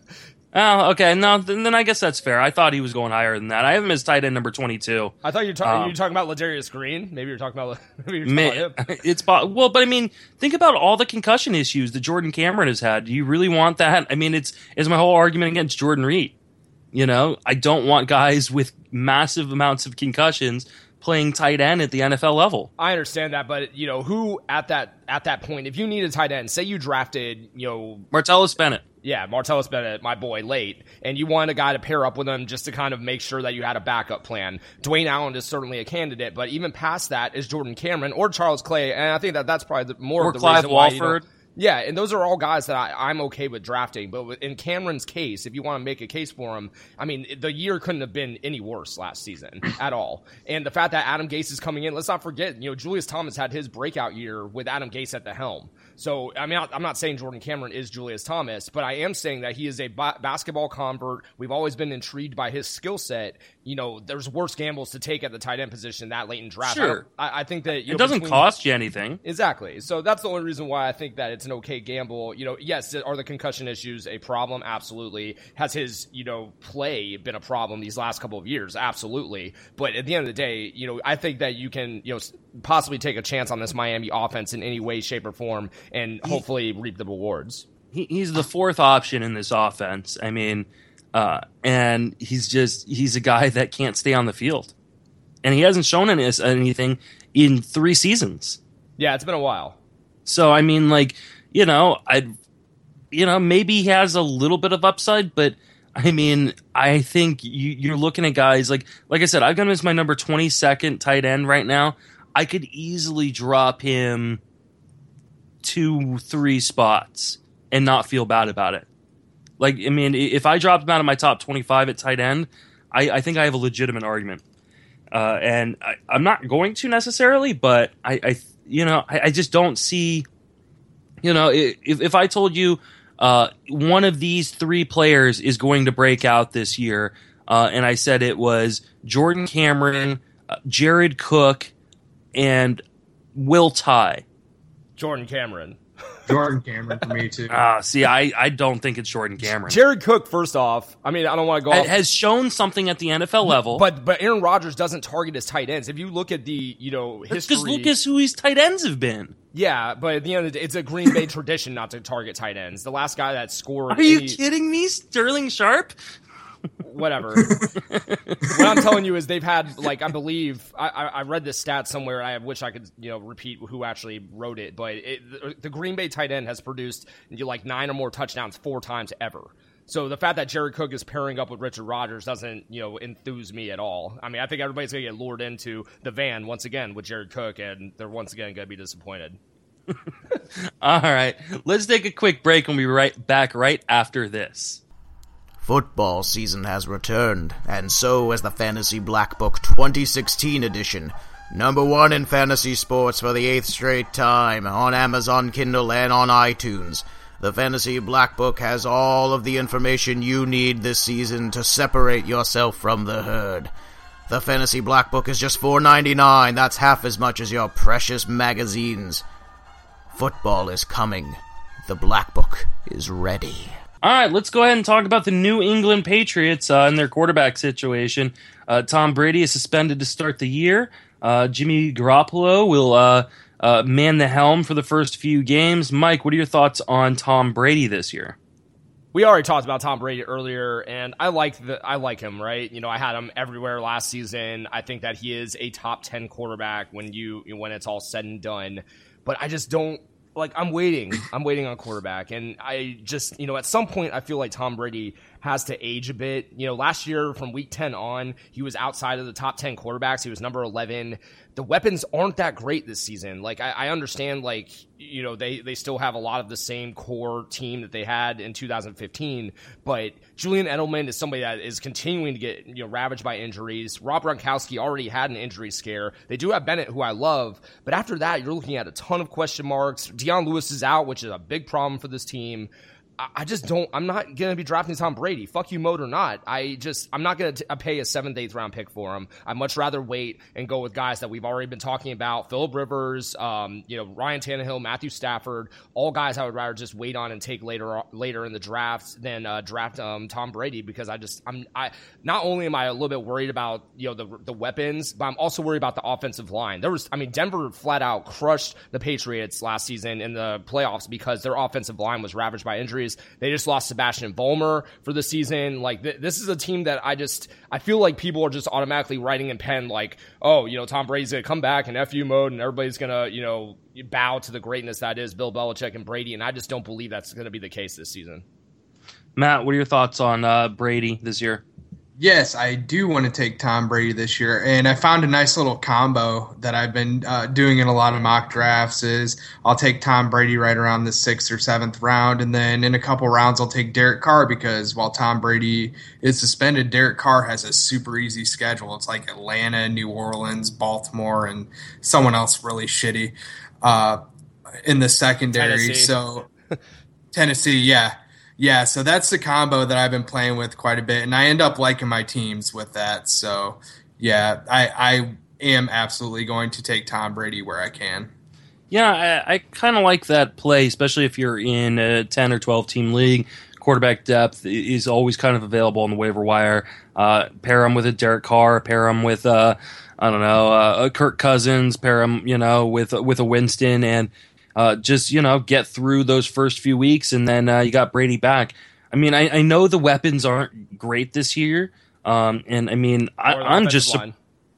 B: Oh, okay. No, then, then I guess that's fair. I thought he was going higher than that. I have him as tight end number twenty-two.
C: I thought you were, ta-
B: um,
C: you were talking about Ladarius Green. Maybe you're talking about. Maybe you're talking
B: may,
C: about him.
B: It's well, but I mean, think about all the concussion issues that Jordan Cameron has had. Do you really want that? I mean, it's it's my whole argument against Jordan Reed. You know, I don't want guys with massive amounts of concussions playing tight end at the N F L level.
C: I understand that, but you know, who at that at that point, if you need a tight end, say you drafted, you know,
B: Martellus Bennett.
C: Yeah, Martellus Bennett, my boy, late, and you want a guy to pair up with him just to kind of make sure that you had a backup plan. Dwayne Allen is certainly a candidate, but even past that is Jordan Cameron or Charles Clay, and I think that that's probably the, more
B: or
C: of the
B: Clive
C: reason why you
B: Walford.
C: don't. Yeah, and those are all guys that I, I'm okay with drafting. But in Cameron's case, if you want to make a case for him, I mean, the year couldn't have been any worse last season at all. And the fact that Adam Gase is coming in, let's not forget, you know, Julius Thomas had his breakout year with Adam Gase at the helm. So, I mean, I'm not saying Jordan Cameron is Julius Thomas, but I am saying that he is a ba- basketball convert. We've always been intrigued by his skill set. You know, there's worse gambles to take at the tight end position that late in draft.
B: Sure.
C: I, I think that you
B: it
C: know,
B: doesn't
C: between,
B: cost you anything.
C: Exactly. So that's the only reason why I think that it's an okay gamble. You know, yes, are the concussion issues a problem? Absolutely. Has his, you know, play been a problem these last couple of years? Absolutely. But at the end of the day, you know, I think that you can, you know, possibly take a chance on this Miami offense in any way, shape, or form, and hopefully reap the rewards.
B: He, he's the fourth option in this offense. I mean, uh, and he's just he's a guy that can't stay on the field, and he hasn't shown any, anything in three seasons.
C: Yeah, it's been a while.
B: So I mean, like, you know, I, you know, maybe he has a little bit of upside, but I mean, I think you, you're looking at guys like, like I said, I've got him as my number twenty-second tight end right now. I could easily drop him two, three spots and not feel bad about it. Like, I mean, if I dropped him out of my top twenty-five at tight end, I, I think I have a legitimate argument. Uh, and I, I'm not going to necessarily, but I, I you know, I, I just don't see, you know, if, if I told you uh, one of these three players is going to break out this year, uh, and I said it was Jordan Cameron, uh, Jared Cook, and Will Tye.
C: Jordan Cameron.
D: Jordan Cameron for me too.
B: Ah, uh, see, I, I don't think it's Jordan Cameron.
C: Jared Cook, first off, I mean, I don't want to go off.
B: Has shown something at the N F L level.
C: But but Aaron Rodgers doesn't target his tight ends. If you look at the, you know, history.
B: Because look at who his tight ends have been.
C: Yeah, but at the end of the day, it's a Green Bay tradition not to target tight ends. The last guy that scored.
B: Are you
C: any,
B: kidding me? Sterling Sharp?
C: Whatever. What I'm telling you is they've had, like, I believe, I, I read this stat somewhere, and I wish I could, you know, repeat who actually wrote it, but it, the Green Bay tight end has produced, you know, like, nine or more touchdowns four times ever. So the fact that Jared Cook is pairing up with Richard Rodgers doesn't, you know, enthuse me at all. I mean, I think everybody's going to get lured into the van once again with Jared Cook, and they're once again going to be disappointed.
B: All right, let's take a quick break and we'll be right back right after this.
F: Football season has returned, and so has the Fantasy Black Book twenty sixteen edition. Number one in fantasy sports for the eighth straight time on Amazon Kindle and on iTunes. The Fantasy Black Book has all of the information you need this season to separate yourself from the herd. The Fantasy Black Book is just four dollars and ninety-nine cents. That's half as much as your precious magazines. Football is coming. The Black Book is ready.
B: All right, let's go ahead and talk about the New England Patriots uh, and their quarterback situation. Uh, Tom Brady is suspended to start the year. Uh, Jimmy Garoppolo will uh, uh, man the helm for the first few games. Mike, what are your thoughts on Tom Brady this year?
C: We already talked about Tom Brady earlier, and I like the I like him, right? You know, I had him everywhere last season. I think that he is a top ten quarterback when you when it's all said and done. But I just don't. Like, I'm waiting. I'm waiting on quarterback. And I just, you know, at some point, I feel like Tom Brady has to age a bit. You know, last year from week ten on, he was outside of the top ten quarterbacks. He was number eleven. The weapons aren't that great this season. Like, I, I understand, like, you know, they, they still have a lot of the same core team that they had in two thousand fifteen. But Julian Edelman is somebody that is continuing to get, you know, ravaged by injuries. Rob Gronkowski already had an injury scare. They do have Bennett, who I love. But after that, you're looking at a ton of question marks. Deion Lewis is out, which is a big problem for this team. I just don't, I'm not going to be drafting Tom Brady. Fuck you, mode or not. I just, I'm not going to pay a seventh, eighth round pick for him. I'd much rather wait and go with guys that we've already been talking about. Phillip Rivers, um, you know, Ryan Tannehill, Matthew Stafford, all guys I would rather just wait on and take later later in the draft than uh, draft um, Tom Brady, because I just, I'm, I, not only am I a little bit worried about, you know, the, the weapons, but I'm also worried about the offensive line. There was, I mean, Denver flat out crushed the Patriots last season in the playoffs because their offensive line was ravaged by injuries. They just lost Sebastian Vollmer for the season. Like, th- this is a team that I just, I feel like people are just automatically writing in pen like, oh, you know, Tom Brady's going to come back in F U mode and everybody's going to, you know, bow to the greatness that is Bill Belichick and Brady. And I just don't believe that's going to be the case this season.
B: Matt, what are your thoughts on uh, Brady this year?
D: Yes, I do want to take Tom Brady this year, and I found a nice little combo that I've been uh, doing in a lot of mock drafts is I'll take Tom Brady right around the sixth or seventh round, and then in a couple rounds I'll take Derek Carr because while Tom Brady is suspended, Derek Carr has a super easy schedule. It's like Atlanta, New Orleans, Baltimore, and someone else really shitty uh, in the secondary.
C: Tennessee.
D: So Tennessee, yeah. Yeah, so that's the combo that I've been playing with quite a bit, and I end up liking my teams with that. So, yeah, I, I am absolutely going to take Tom Brady where I can.
B: Yeah, I, I kind of like that play, especially if you're in a ten or twelve team league. Quarterback depth is always kind of available on the waiver wire. Uh, pair him with a Derek Carr, pair him with uh, I don't know, uh, a Kirk Cousins, pair him, you know, with with a Winston, and Uh, just, you know, get through those first few weeks, and then uh, you got Brady back. I mean, I, I know the weapons aren't great this year, um, and I mean, I, I'm just
C: line.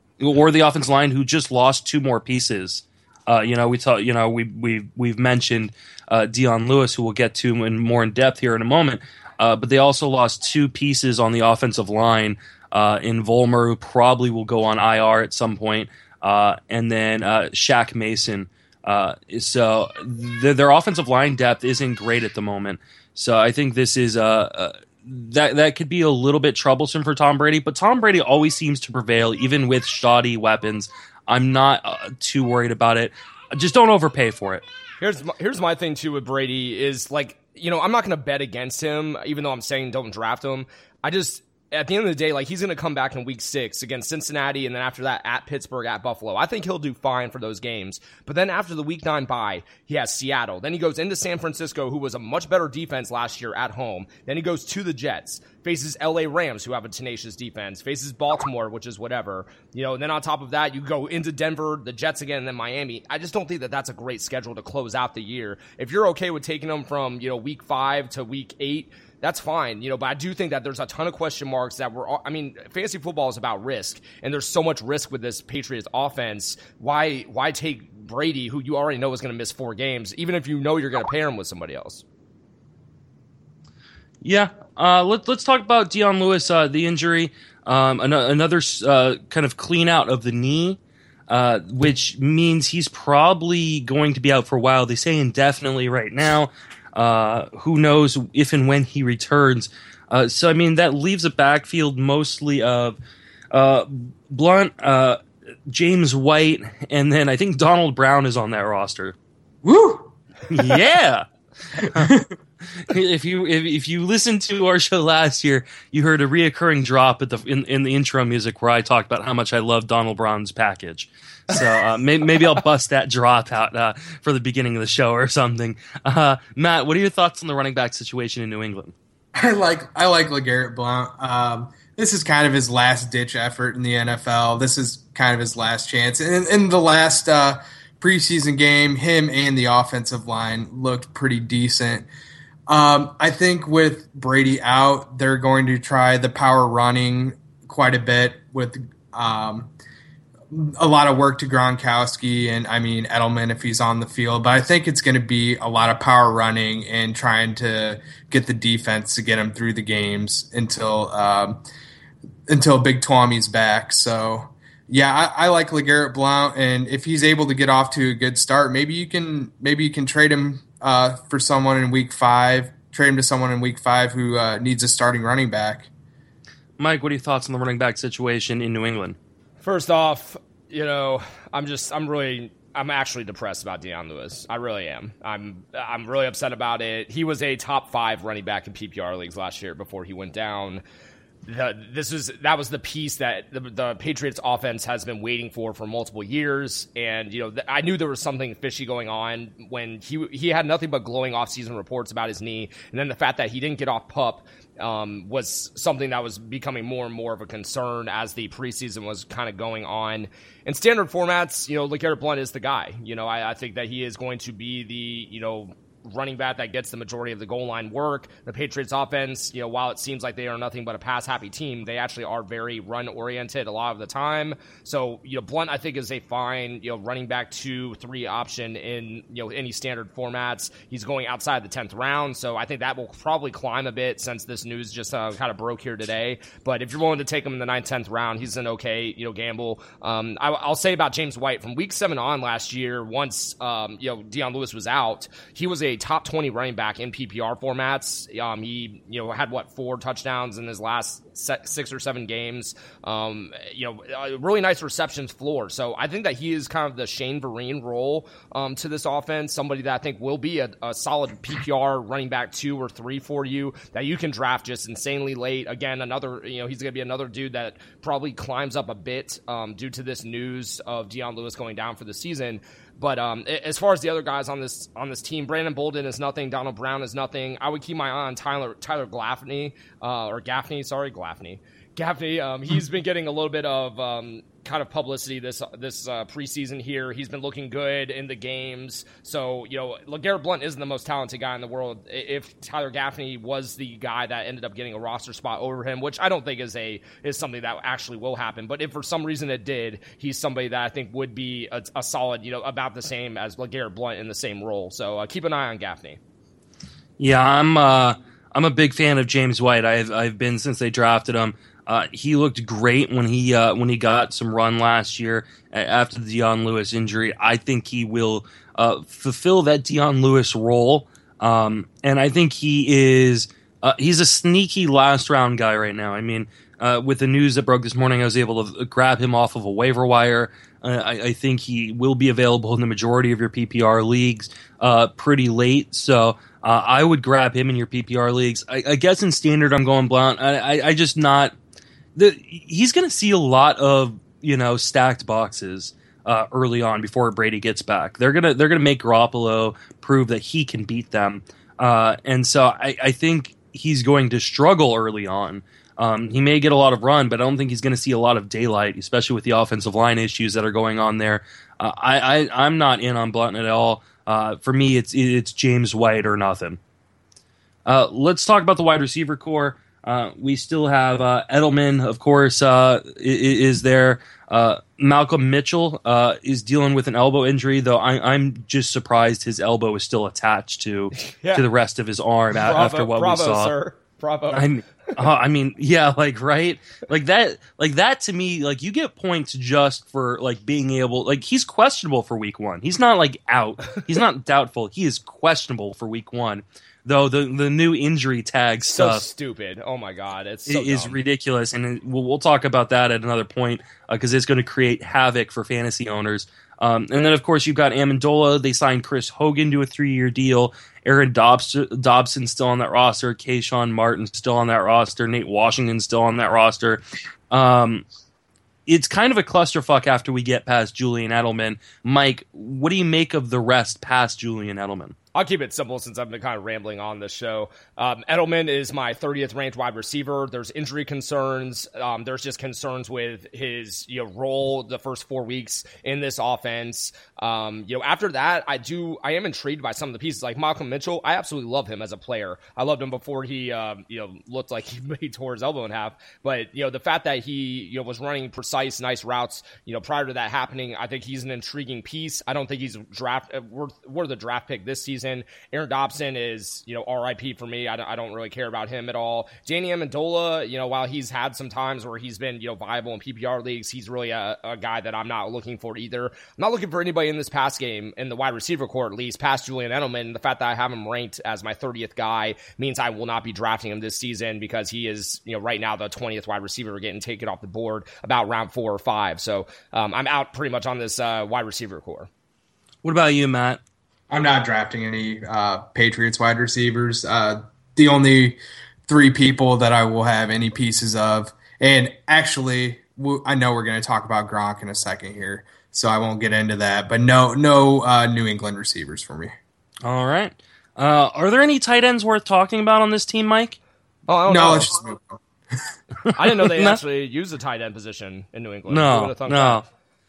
B: or the offensive line who just lost two more pieces. Uh, you know, we talk, you know, we we we've mentioned uh, Deion Lewis, who we'll get to in more in depth here in a moment, uh, but they also lost two pieces on the offensive line uh, in Vollmer, who probably will go on I R at some point, uh, and then uh, Shaq Mason. Uh, so the, their offensive line depth isn't great at the moment. So I think this is uh, uh, that that could be a little bit troublesome for Tom Brady. But Tom Brady always seems to prevail, even with shoddy weapons. I'm not uh, too worried about it. Just don't overpay for it.
C: Here's my, here's my thing too with Brady is like, you know, I'm not going to bet against him, even though I'm saying don't draft him. I just. At the end of the day, like, he's going to come back in week six against Cincinnati, and then after that at Pittsburgh, at Buffalo. I think he'll do fine for those games. But then after the week nine bye, he has Seattle. Then he goes into San Francisco, who was a much better defense last year at home. Then he goes to the Jets, faces L A Rams, who have a tenacious defense, faces Baltimore, which is whatever. You know, and then on top of that, you go into Denver, the Jets again, and then Miami. I just don't think that that's a great schedule to close out the year. If you're okay with taking them from, you know, week five to week eight, that's fine, you know, but I do think that there's a ton of question marks that we're, I mean, fantasy football is about risk, and there's so much risk with this Patriots offense. Why, why take Brady, who you already know is going to miss four games, even if you know you're going to pair him with somebody else?
B: Yeah, uh, let, let's talk about Deion Lewis, uh, the injury, um, an- another uh, kind of clean out of the knee. uh, which means he's probably going to be out for a while. They say indefinitely right now. Uh, who knows if and when he returns. Uh, so, I mean, that leaves a backfield mostly of uh, Blount, uh, James White, and then I think Donald Brown is on that roster.
D: Woo!
B: Yeah! if you if, if you listened to our show last year, you heard a reoccurring drop at the in, in the intro music where I talked about how much I love Donald Brown's package. So uh, maybe, maybe I'll bust that drop out uh, for the beginning of the show or something. Uh, Matt, what are your thoughts on the running back situation in New England?
D: I like I like LeGarrette Blount. Um, this is kind of his last ditch effort in the N F L. This is kind of his last chance. And in, in the last uh, preseason game, him and the offensive line looked pretty decent. Um, I think with Brady out, they're going to try the power running quite a bit with um, a lot of work to Gronkowski and, I mean, Edelman if he's on the field. But I think it's going to be a lot of power running and trying to get the defense to get him through the games until um, until Big Tommy's back. So, yeah, I, I like LeGarrette Blount, and if he's able to get off to a good start, maybe you can maybe you can trade him uh, for someone in week five. Trade him to someone in week five who uh, needs a starting running back.
B: Mike, what are your thoughts on the running back situation in New England?
C: First off, you know, I'm just, I'm really, I'm actually depressed about Dion Lewis. I really am. I'm, I'm really upset about it. He was a top five running back in P P R leagues last year before he went down. The, this was that was the piece that the, the Patriots offense has been waiting for for multiple years, and you know th- I knew there was something fishy going on when he he had nothing but glowing offseason reports about his knee, and then the fact that he didn't get off PUP um, was something that was becoming more and more of a concern as the preseason was kind of going on. In standard formats, you know, LeGarrette Blount is the guy. You know, I, I think that he is going to be the you know. running back that gets the majority of the goal line work. The Patriots offense, you know, while it seems like they are nothing but a pass happy team, they actually are very run oriented a lot of the time. So, you know, Blount I think is a fine, you know, running back two, three option in, you know, any standard formats. He's going outside the tenth round. So I think that will probably climb a bit since this news just uh, kind of broke here today. But if you're willing to take him in the ninth, tenth round, he's an okay, you know, gamble. Um, I, I'll say about James White from week seven on last year, once, um, you know, Dion Lewis was out, he was a top twenty running back in P P R formats. Um, he, you know, had what four touchdowns in his last six or seven games. Um, you know, a really nice receptions floor. So I think that he is kind of the Shane Vereen role um, to this offense. Somebody that I think will be a, a solid P P R running back two or three for you that you can draft just insanely late. Again, another, you know, he's going to be another dude that probably climbs up a bit um, due to this news of Dion Lewis going down for the season. But um, as far as the other guys on this on this team, Brandon Bolden is nothing. Donald Brown is nothing. I would keep my eye on Tyler Tyler Gaffney, uh, or Gaffney, sorry, Gaffney. Gaffney, um, he's been getting a little bit of um, kind of publicity this this uh, preseason here. He's been looking good in the games. So, you know, LeGarrette Blount isn't the most talented guy in the world. If Tyler Gaffney was the guy that ended up getting a roster spot over him, which I don't think is a is something that actually will happen, but if for some reason it did, he's somebody that I think would be a, a solid, you know, about the same as LeGarrette Blount in the same role. So uh, keep an eye on Gaffney.
B: Yeah, I'm uh, I'm a big fan of James White. I've I've been since they drafted him. Uh, he looked great when he uh, when he got some run last year after the Dion Lewis injury. I think he will uh, fulfill that Dion Lewis role, um, and I think he is uh, he's a sneaky last round guy right now. I mean, uh, with the news that broke this morning, I was able to grab him off of a waiver wire. Uh, I, I think he will be available in the majority of your P P R leagues uh, pretty late. So uh, I would grab him in your P P R leagues. I, I guess in standard, I'm going Blount. I, I, I just not. The, he's going to see a lot of, you know, stacked boxes uh, early on before Brady gets back. They're gonna they're gonna make Garoppolo prove that he can beat them, uh, and so I, I think he's going to struggle early on. Um, he may get a lot of run, but I don't think he's going to see a lot of daylight, especially with the offensive line issues that are going on there. Uh, I, I I'm not in on Blount at all. Uh, for me, it's it's James White or nothing. Uh, let's talk about the wide receiver core. Uh, we still have uh, Edelman, of course, uh, is there. Uh, Malcolm Mitchell uh, is dealing with an elbow injury, though I, I'm just surprised his elbow is still attached to
C: yeah.
B: to the rest of his arm
C: bravo,
B: after what
C: bravo,
B: we saw.
C: Sir. Bravo.
B: I'm, Uh, I mean, yeah, like right, like that, like that to me, like you get points just for like being able, like he's questionable for week one. He's not like out. He's not doubtful. He is questionable for week one. Though the the new injury tag
C: so
B: stuff
C: stupid. Oh my god, it's so
B: is
C: dumb.
B: ridiculous, and it, we'll, we'll talk about that at another point because uh, it's going to create havoc for fantasy owners. Um, and then, of course, you've got Amendola. They signed Chris Hogan to a three-year deal. Aaron Dobs- Dobson still on that roster. Kayshawn Martin still on that roster. Nate Washington still on that roster. Um, it's kind of a clusterfuck after we get past Julian Edelman. Mike, what do you make of the rest past Julian Edelman?
C: I'll keep it simple since I've been kind of rambling on this show. Um, Edelman is my thirtieth ranked wide receiver. There's injury concerns. Um, there's just concerns with his you know role the first four weeks in this offense. Um, you know, after that, I do I am intrigued by some of the pieces like Malcolm Mitchell. I absolutely love him as a player. I loved him before he um, you know looked like he, he tore his elbow in half. But you know the fact that he you know was running precise, nice routes. You know prior to that happening, I think he's an intriguing piece. I don't think he's draft worth worth the draft pick this season. Aaron Dobson is, you know, R I P for me. I don't, I don't really care about him at all. Danny Amendola, you know, while he's had some times where he's been, you know, viable in P P R leagues, he's really a, a guy that I'm not looking for either. I'm not looking for anybody in this pass game, in the wide receiver core at least, past Julian Edelman. The fact that I have him ranked as my thirtieth guy means I will not be drafting him this season because he is, you know, right now the twentieth wide receiver getting taken off the board about round four or five. So um, I'm out pretty much on this uh, wide receiver core.
B: What about you, Matt?
D: I'm not drafting any uh, Patriots wide receivers. Uh, the only three people that I will have any pieces of, and actually, I know we're going to talk about Gronk in a second here, so I won't get into that. But no, no uh, New England receivers for me.
B: All right. Uh, are there any tight ends worth talking about on this team, Mike?
C: Oh, I don't
D: no,
C: know.
D: let's just move on.
C: I didn't know they
B: No.
C: actually use the tight end position in New England. Who
B: No,
C: would've thunk
B: no.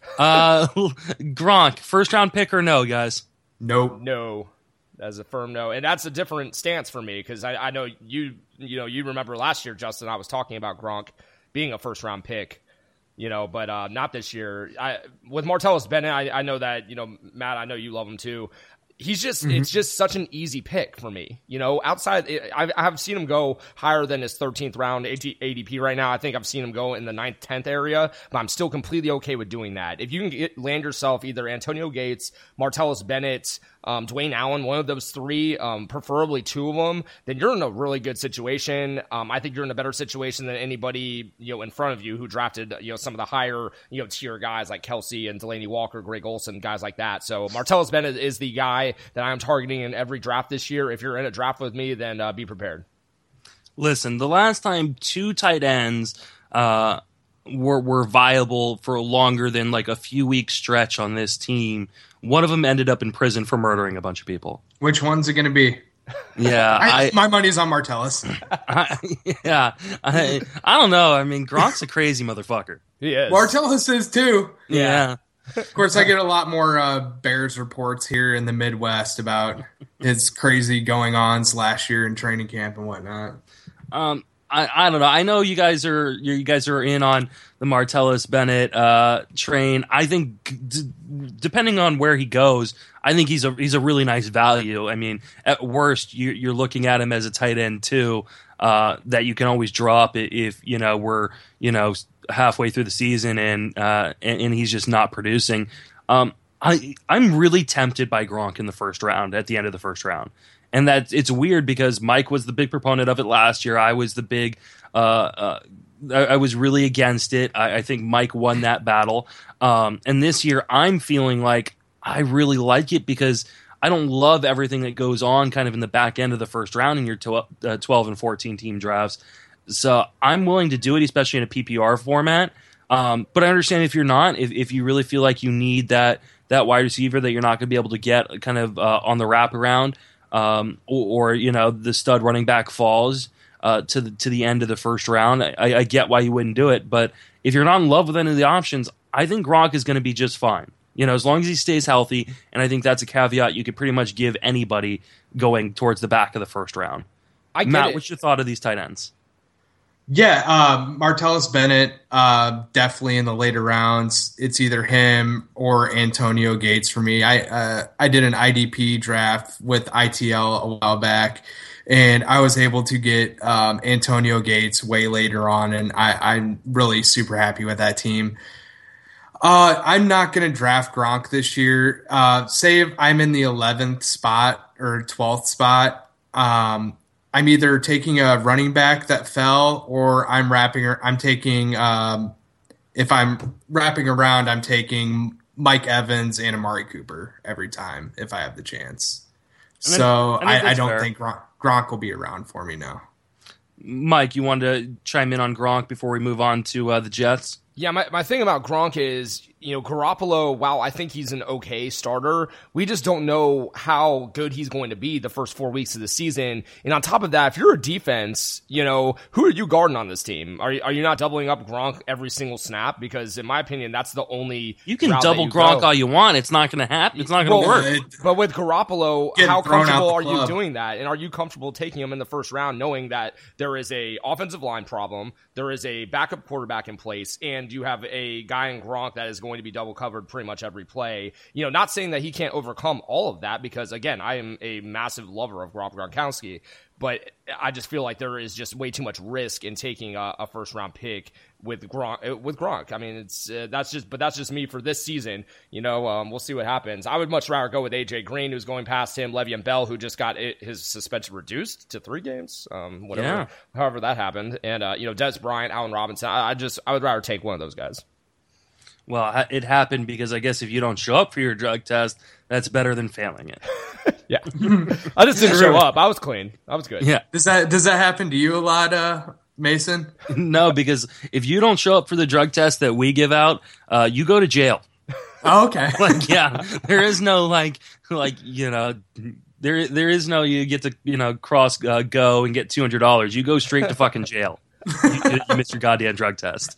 B: uh, Gronk, first round pick or no, guys?
D: Nope.
C: No, that's a firm no, and that's a different stance for me because I, I know you, you know, you remember last year, Justin. I was talking about Gronk being a first round pick, you know, but uh, not this year. I with Martellus Bennett, I, I know that you know Matt. I know you love him too. He's just, mm-hmm. it's just such an easy pick for me. You know, outside, I have seen him go higher than his thirteenth round A D P right now. I think I've seen him go in the ninth, tenth area, but I'm still completely okay with doing that. If you can get, land yourself either Antonio Gates, Martellus Bennett, um, Dwayne Allen, one of those three, um, preferably two of them, then you're in a really good situation. Um, I think you're in a better situation than anybody, you know, in front of you who drafted, you know, some of the higher, you know, tier guys like Kelsey and Delaney Walker, Greg Olsen, guys like that. So Martellus Bennett is the guy that I'm targeting in every draft this year. If you're in a draft with me, then uh, be prepared.
B: Listen, the last time two tight ends uh, were were viable for longer than like a few week stretch on this team, one of them ended up in prison for murdering a bunch of people.
D: Which one's it going to be?
B: Yeah,
D: I,
B: I,
D: my money's on Martellus.
B: I, yeah, I, I don't know. I mean, Gronk's a crazy motherfucker.
C: He is.
D: Martellus is too.
B: Yeah.
D: Of course, I get a lot more uh, Bears reports here in the Midwest about his crazy going-ons last year in training camp and whatnot.
B: Um, I, I don't know. I know you guys are you guys are in on the Martellus Bennett uh, train. I think d- depending on where he goes, I think he's a he's a really nice value. I mean, at worst, you, you're looking at him as a tight end too, uh, that you can always drop if you know we're you know halfway through the season and uh, and, and he's just not producing. Um, I I'm really tempted by Gronk in the first round at the end of the first round. And that it's weird because Mike was the big proponent of it last year. I was the big, uh, uh, I, I was really against it. I, I think Mike won that battle. Um, and this year I'm feeling like I really like it because I don't love everything that goes on kind of in the back end of the first round in your tw- uh, twelve and fourteen team drafts. So I'm willing to do it, especially in a P P R format. Um, but I understand if you're not, if, if you really feel like you need that, that wide receiver that you're not going to be able to get kind of uh, on the wraparound. Um, or, or you know the stud running back falls uh, to the to the end of the first round. I, I get why you wouldn't do it, but if you're not in love with any of the options, I think Gronk is going to be just fine. You know, as long as he stays healthy, and I think that's a caveat you could pretty much give anybody going towards the back of the first round.
C: I get
B: Matt,
C: it.
B: what's your thought of these tight ends?
D: Yeah, um, Martellus Bennett, uh, definitely in the later rounds. It's either him or Antonio Gates for me. I uh, I did an I D P draft with I T L a while back, and I was able to get um, Antonio Gates way later on, and I, I'm really super happy with that team. Uh, I'm not going to draft Gronk this year. Uh, say if I'm in the eleventh spot or twelfth spot, um, I'm either taking a running back that fell, or I'm wrapping. I'm taking. Um, if I'm wrapping around, I'm taking Mike Evans and Amari Cooper every time if I have the chance.
B: I mean,
D: so
B: I,
D: I, I don't
B: fair.
D: think Gronk, Gronk will be around for me now.
B: Mike, you wanted to chime in on Gronk before we move on to uh, the Jets?
C: Yeah, my, my thing about Gronk is, you know, Garoppolo, while I think he's an okay starter, we just don't know how good he's going to be the first four weeks of the season. And on top of that, if you're a defense, you know, who are you guarding on this team? Are you, are you not doubling up Gronk every single snap? Because in my opinion, that's the only
B: You can
C: route
B: double
C: that you
B: Gronk
C: go.
B: all you want. It's not going to happen. It's not going to
C: Well,
B: work.
D: It-
C: But with Garoppolo,
D: Getting
C: how
D: thrown out
C: comfortable
D: the
C: are you
D: club.
C: doing that? And are you comfortable taking him in the first round knowing that there is a offensive line problem, there is a backup quarterback in place, and you have a guy in Gronk that is going to be double covered pretty much every play? You know, not saying that he can't overcome all of that, because again, I am a massive lover of Rob Gronkowski, but I just feel like there is just way too much risk in taking a, a first round pick with Gronk. With Gronk, I mean, it's uh, that's just, but that's just me for this season. You know, um, we'll see what happens. I would much rather go with A J Green, who's going past him, Le'Veon Bell, who just got it, his suspension reduced to three games, um, whatever,
B: Yeah.
C: however that happened, and uh, you know, Des Bryant, Allen Robinson. I, I just, I would rather take one of those guys.
B: Well, ha- it happened because I guess if you don't show up for your drug test, that's better than failing it.
C: Yeah, I just didn't show up. I was clean. I was good.
B: Yeah.
D: Does that does that happen to you a lot, uh, Mason?
B: No, because if you don't show up for the drug test that we give out, uh, you go to jail.
D: Oh, okay.
B: Like, yeah, there is no like, like you know, there there is no you get to you know cross uh, go and get two hundred dollars. You go straight to fucking jail. you, you missed your goddamn drug test.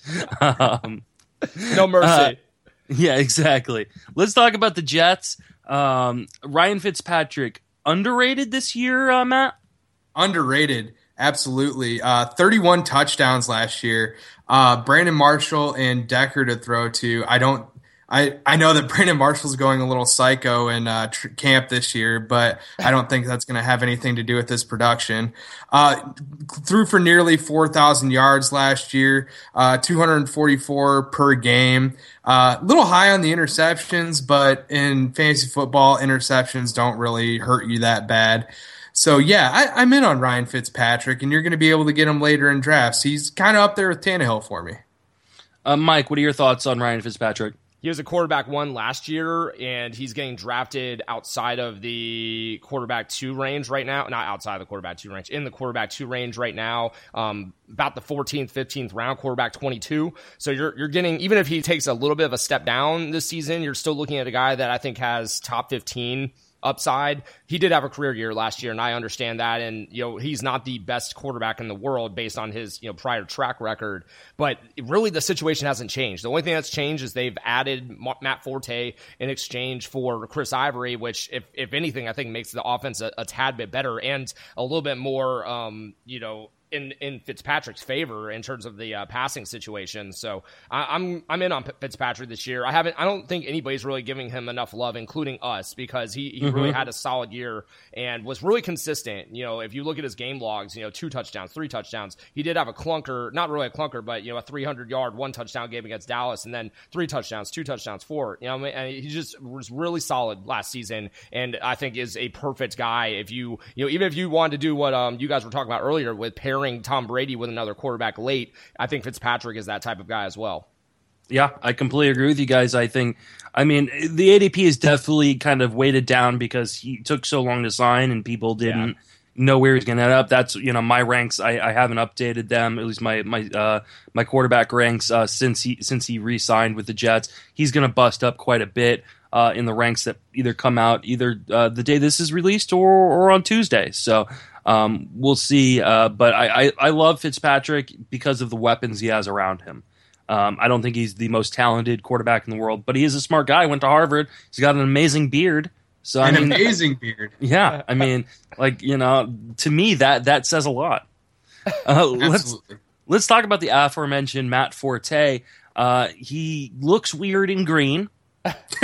B: Um,
C: No mercy.
B: Uh, yeah, exactly. Let's talk about the Jets. Um, Ryan Fitzpatrick, underrated this year, uh, Matt?
D: Underrated, absolutely. Uh, thirty-one touchdowns last year. Uh, Brandon Marshall and Decker to throw to. I don't. I, I know that Brandon Marshall's going a little psycho in uh, tr- camp this year, but I don't think that's going to have anything to do with this production. Uh, threw for nearly four thousand yards last year, uh, two hundred forty-four per game. A uh, little high on the interceptions, but in fantasy football, interceptions don't really hurt you that bad. So, yeah, I, I'm in on Ryan Fitzpatrick, and you're going to be able to get him later in drafts. He's kind of up there with Tannehill for me.
B: Uh, Mike, what are your thoughts on Ryan Fitzpatrick?
C: He was a quarterback one last year, and he's getting drafted outside of the quarterback two range right now. Not outside of the quarterback two range, in the quarterback two range right now. Um, about the fourteenth, fifteenth round, quarterback twenty-two. So you're you're getting, even if he takes a little bit of a step down this season, you're still looking at a guy that I think has top fifteen upside. He did have a career year last year, and I understand that. And, you know, he's not the best quarterback in the world based on his, you know, prior track record. But really, the situation hasn't changed. The only thing that's changed is they've added Matt Forte in exchange for Chris Ivory, which, if if anything, I think makes the offense a, a tad bit better and a little bit more, um, you know, in, in Fitzpatrick's favor in terms of the uh, passing situation. So I, I'm I'm in on Fitzpatrick this year. I haven't. I don't think anybody's really giving him enough love, including us, because he, he mm-hmm. really had a solid year and was really consistent. You know, if you look at his game logs, you know, two touchdowns, three touchdowns. He did have a clunker, not really a clunker, but, you know, a three hundred yard, one touchdown game against Dallas, and then three touchdowns, two touchdowns, four. You know, and he just was really solid last season, and I think is a perfect guy if you, you know, even if you wanted to do what um you guys were talking about earlier with pairing Tom Brady with another quarterback late, I think Fitzpatrick is that type of guy as well.
B: Yeah, I completely agree with you guys. I think, I mean, the A D P is definitely kind of weighted down because he took so long to sign and people didn't yeah. know where he's going to end up. That's, you know, my ranks. I, I haven't updated them, at least my my uh, my quarterback ranks uh, since he since he re-signed with the Jets. He's going to bust up quite a bit uh, in the ranks that either come out either uh, the day this is released or or on Tuesday. So. Um, we'll see, uh, but I, I, I love Fitzpatrick because of the weapons he has around him. Um, I don't think he's the most talented quarterback in the world, but he is a smart guy. Went to Harvard. He's got an amazing beard. So
D: an
B: I mean,
D: amazing beard.
B: Yeah, I mean, like, you know, to me that that says a lot. Uh, let's let's talk about the aforementioned Matt Forte. Uh, he looks weird in green.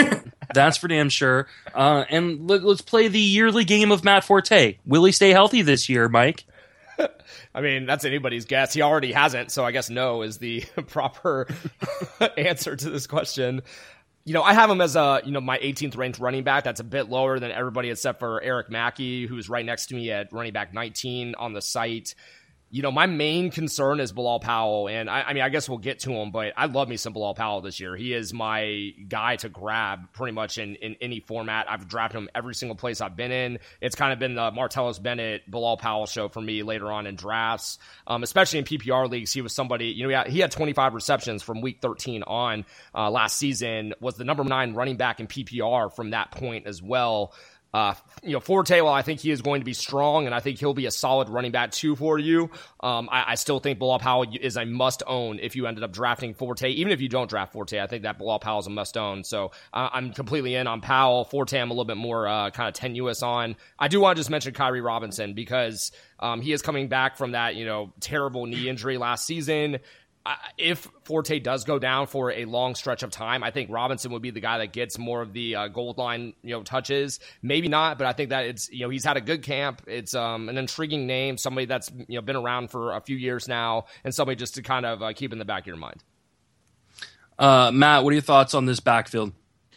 B: That's for damn sure. Uh, and let, let's play the yearly game of Matt Forte. Will he stay healthy this year, Mike?
C: I mean, that's anybody's guess. He already hasn't, so I guess no is the proper answer to this question. You know, I have him as a, you know, my eighteenth ranked running back. That's a bit lower than everybody except for Eric Mackey, who's right next to me at running back nineteen on the site. You know, my main concern is Bilal Powell, and I, I mean, I guess we'll get to him, but I love me some Bilal Powell this year. He is my guy to grab pretty much in, in any format. I've drafted him every single place I've been in. It's kind of been the Martellus Bennett, Bilal Powell show for me later on in drafts, um, especially in P P R leagues. He was somebody, you know, he had, he had twenty-five receptions from week thirteen on uh, last season, was the number nine running back in P P R from that point as well. Uh, you know, Forte, well, I think he is going to be strong, and I think he'll be a solid running back too for you. Um, I, I still think Bilal Powell is a must own if you ended up drafting Forte. Even if you don't draft Forte, I think that Bilal Powell is a must own. So uh, I'm completely in on Powell. Forte, I'm a little bit more uh, kind of tenuous on. I do want to just mention Kyrie Robinson because um, he is coming back from that, you know, terrible knee injury last season. If Forte does go down for a long stretch of time, I think Robinson would be the guy that gets more of the uh, gold line, you know, touches. Maybe not, but I think that it's, you know, he's had a good camp. It's um, an intriguing name, somebody that's, you know, been around for a few years now, and somebody just to kind of uh, keep in the back of your mind.
B: Uh, Matt, what are your thoughts on this backfield?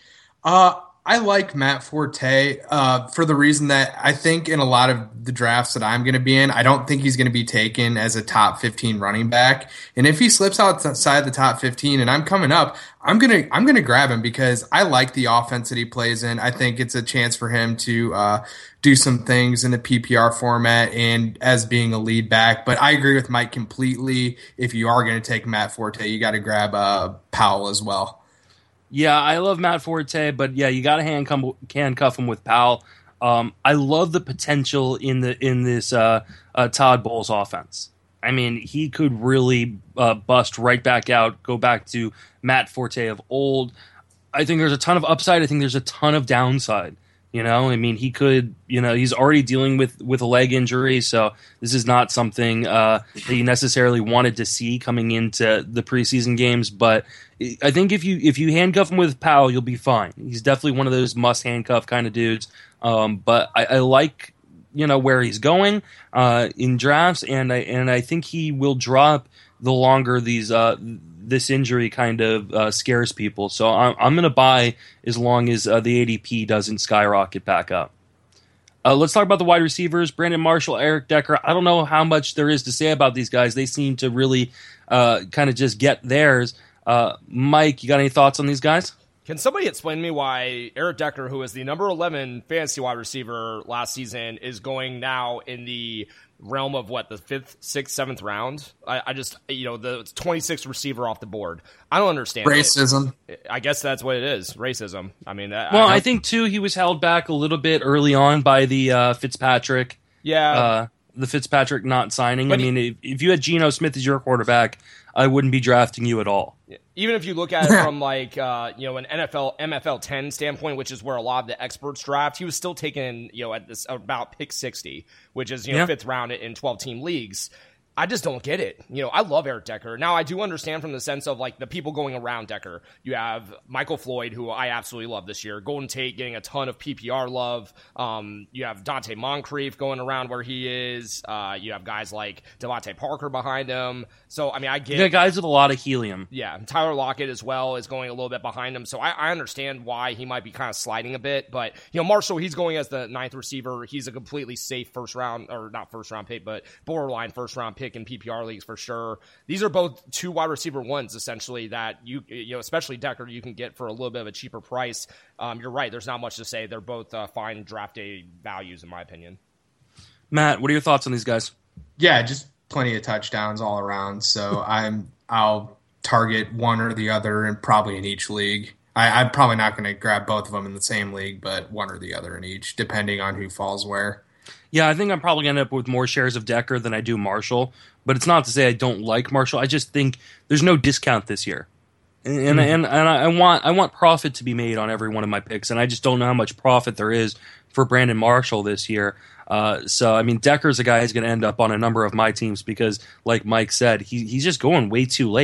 D: Uh, I like Matt Forte uh, for the reason that I think in a lot of the drafts that I'm going to be in, I don't think he's going to be taken as a top fifteen running back. And if he slips outside the top fifteen and I'm coming up, I'm going to I'm going to grab him because I like the offense that he plays in. I think it's a chance for him to uh, do some things in the P P R format and as being a lead back. But I agree with Mike completely. If you are going to take Matt Forte, you got to grab uh, Powell as well.
B: Yeah, I love Matt Forte, but yeah, you got to handcuff, handcuff him with Powell. Um, I love the potential in the in this uh, uh, Todd Bowles offense. I mean, he could really uh, bust right back out, go back to Matt Forte of old. I think there's a ton of upside. I think there's a ton of downside. You know, I mean, he could, you know, he's already dealing with, with a leg injury, so this is not something uh, that he necessarily wanted to see coming into the preseason games. But I think if you if you handcuff him with Powell, you'll be fine. He's definitely one of those must handcuff kind of dudes. Um, but I, I like, you know, where he's going uh, in drafts, and I and I think he will drop the longer these uh, this injury kind of uh, scares people. So I'm, I'm going to buy as long as uh, the A D P doesn't skyrocket back up. Uh, let's talk about the wide receivers. Brandon Marshall, Eric Decker. I don't know how much there is to say about these guys. They seem to really uh, kind of just get theirs. Uh, Mike, you got any thoughts on these guys?
C: Can somebody explain to me why Eric Decker, who was the number eleven fantasy wide receiver last season, is going now in the realm of what, the fifth, sixth, seventh round? I, I just, you know, the twenty-sixth receiver off the board. I don't understand
D: racism.
C: It. I guess that's what it is. Racism. I mean,
B: well,
C: I,
B: I think too he was held back a little bit early on by the uh, Fitzpatrick.
C: Yeah,
B: uh, the Fitzpatrick not signing.
C: But
B: I mean, if, if you had Geno Smith as your quarterback, I wouldn't be drafting you at all.
C: Even if you look at it from like uh, you know, an N F L M F L ten standpoint, which is where a lot of the experts draft, he was still taken, you know, at this about pick sixty, which is, you know,
B: yeah.
C: fifth round in twelve team leagues. I just don't get it. You know, I love Eric Decker. Now, I do understand from the sense of, like, the people going around Decker. You have Michael Floyd, who I absolutely love this year. Golden Tate getting a ton of P P R love. Um, you have Dante Moncrief going around where he is. Uh, you have guys like Devontae Parker behind him. So, I mean, I get...
B: You got guys with a lot of helium.
C: Yeah, Tyler Lockett as well is going a little bit behind him. So, I, I understand why he might be kind of sliding a bit. But, you know, Marshall, he's going as the ninth receiver. He's a completely safe first round, or not first round pick, but borderline first round pick in P P R leagues for sure. These are both two wide receiver ones, essentially, that you, you know, especially Decker, you can get for a little bit of a cheaper price. Um, you're right. There's not much to say. They're both uh, fine draft day values, in my opinion.
B: Matt, what are your thoughts on these guys?
D: Yeah, just plenty of touchdowns all around. So I'm, I'll target one or the other, and probably in each league. I, I'm probably not going to grab both of them in the same league, but one or the other in each, depending on who falls where.
B: Yeah, I think I'm probably going to end up with more shares of Decker than I do Marshall. But it's not to say I don't like Marshall. I just think there's no discount this year. And and, mm. and, and I want I want profit to be made on every one of my picks, and I just don't know how much profit there is for Brandon Marshall this year. Uh, so, I mean, Decker's a guy who's going to end up on a number of my teams because, like Mike said, he, he's just going way too late.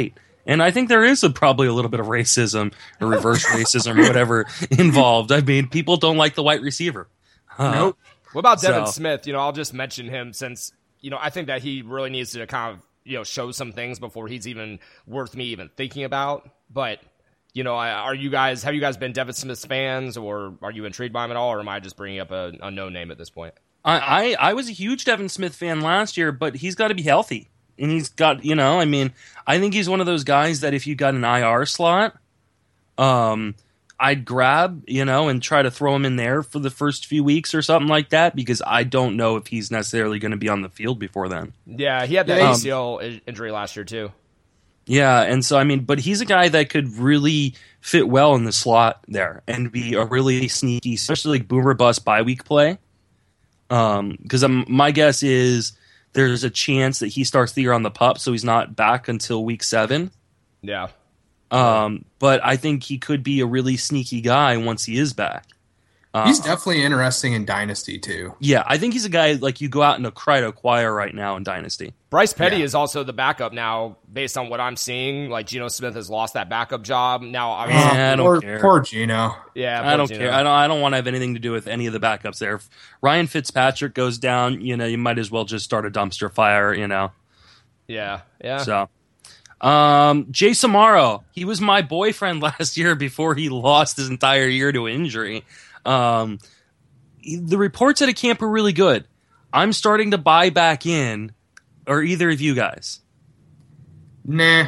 B: And I think there is a, probably a little bit of racism or reverse racism or whatever involved. I mean, people don't like the white receiver. Uh,
D: Nope.
C: What about Devin
B: So-
C: Smith? You know, I'll just mention him since, you know, I think that he really needs to kind of, you know, show some things before he's even worth me even thinking about. But, you know, I- are you guys, have you guys been Devin Smith fans, or are you intrigued by him at all, or am I just bringing up a, a no name at this point?
B: I, I, I was a huge Devin Smith fan last year, but he's got to be healthy. And he's got, you know, I mean, I think he's one of those guys that if you got an I R slot, um, I'd grab, you know, and try to throw him in there for the first few weeks or something like that, because I don't know if he's necessarily going to be on the field before then.
C: Yeah, he had that
B: Um,
C: A C L i- injury last year too.
B: Yeah, and so, I mean, but he's a guy that could really fit well in the slot there and be a really sneaky, especially like boomer bust bye week play. Um, because um, my guess is there's a chance that he starts the year on the pup, so he's not back until week seven.
C: Yeah.
B: Um, but I think he could be a really sneaky guy once he is back. Uh,
D: He's definitely interesting in Dynasty too.
B: yeah, I think he's a guy like you go out and try to acquire right now in Dynasty.
C: Bryce Petty
D: Yeah.
C: is also the backup now, based on what I'm seeing. Like, Geno Smith has lost that backup job. Now, obviously,
B: Yeah, I don't
D: poor,
B: care.
D: poor Gino.
C: yeah,
B: I don't
C: but, you
B: care.
C: know.
B: I don't. I don't want to have anything to do with any of the backups there. If Ryan Fitzpatrick goes down, you know, you might as well just start a dumpster fire. You know.
C: Yeah, yeah.
B: So, um, Jay Samaro, he was my boyfriend last year before he lost his entire year to injury. Um, he- the reports at a camp are really good. I'm starting to buy back in. Or either of you guys,
D: Nah.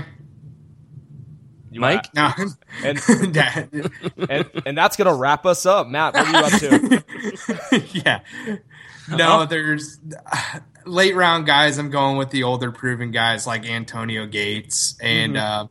C: You
B: Mike?
C: are-
D: No.
C: And,
D: That-
C: and and that's gonna wrap us up, Matt. What are you up to?
D: yeah. No, there's late round guys. I'm going with the older proven guys like Antonio Gates, and uh,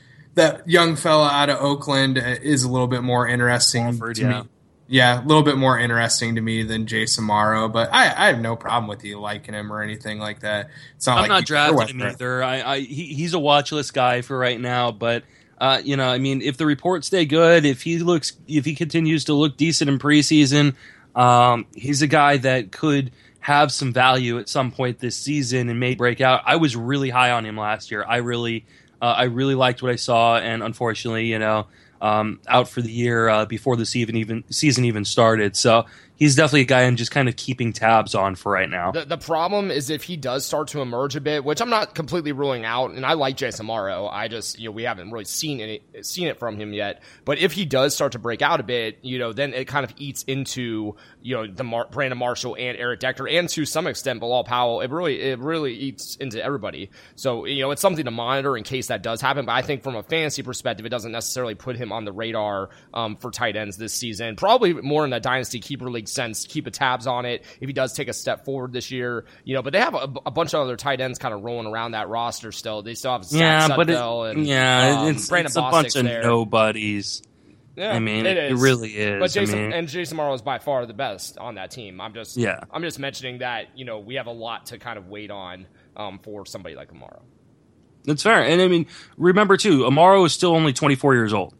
D: that young fella out of Oakland is a little bit more interesting
B: Alford,
D: to
B: yeah.
D: me. Yeah, a little bit more interesting to me than Jay Samaro, but I, I have no problem with you liking him or anything like that. It's not
B: I'm
D: like
B: not
D: you-
B: drafting him either. I, I he, he's a watch list guy for right now, but uh, you know, I mean, if the reports stay good, if he looks, if he continues to look decent in preseason, um, he's a guy that could have some value at some point this season and may break out. I was really high on him last year. I really, uh, I really liked what I saw, and unfortunately, you know. Um, out for the year uh, before the season even season even started. So he's definitely a guy I'm just kind of keeping tabs on for right now.
C: The, the problem is if he does start to emerge a bit, which I'm not completely ruling out, and I like Jason Morrow. I just, you know, we haven't really seen it, seen it from him yet. But if he does start to break out a bit, you know, then it kind of eats into, you know, the Mar- Brandon Marshall and Eric Decker, and to some extent Bilal Powell. It really, it really eats into everybody. So, you know, it's something to monitor in case that does happen. But I think from a fantasy perspective, it doesn't necessarily put him on the radar um, for tight ends this season. Probably more in the dynasty keeper league sense. Keep a tabs on it if he does take a step forward this year. You know, but they have a, a bunch of other tight ends kind of rolling around that roster still. They still have Zach
B: Yeah, but it,
C: Sudfeld and
B: yeah,
C: um,
B: it's,
C: Brandon
B: it's a
C: Bostic's
B: bunch of
C: there.
B: nobodies.
C: Yeah,
B: I mean,
C: it,
B: it
C: is.
B: really is.
C: But Jason
B: I mean,
C: and Jason Morrow is by far the best on that team. I'm just,
B: Yeah.
C: I'm just mentioning that, you know, we have a lot to kind of wait on um, for somebody like Amaro.
B: that's fair. And I mean, remember too, Amaro is still only twenty-four years old.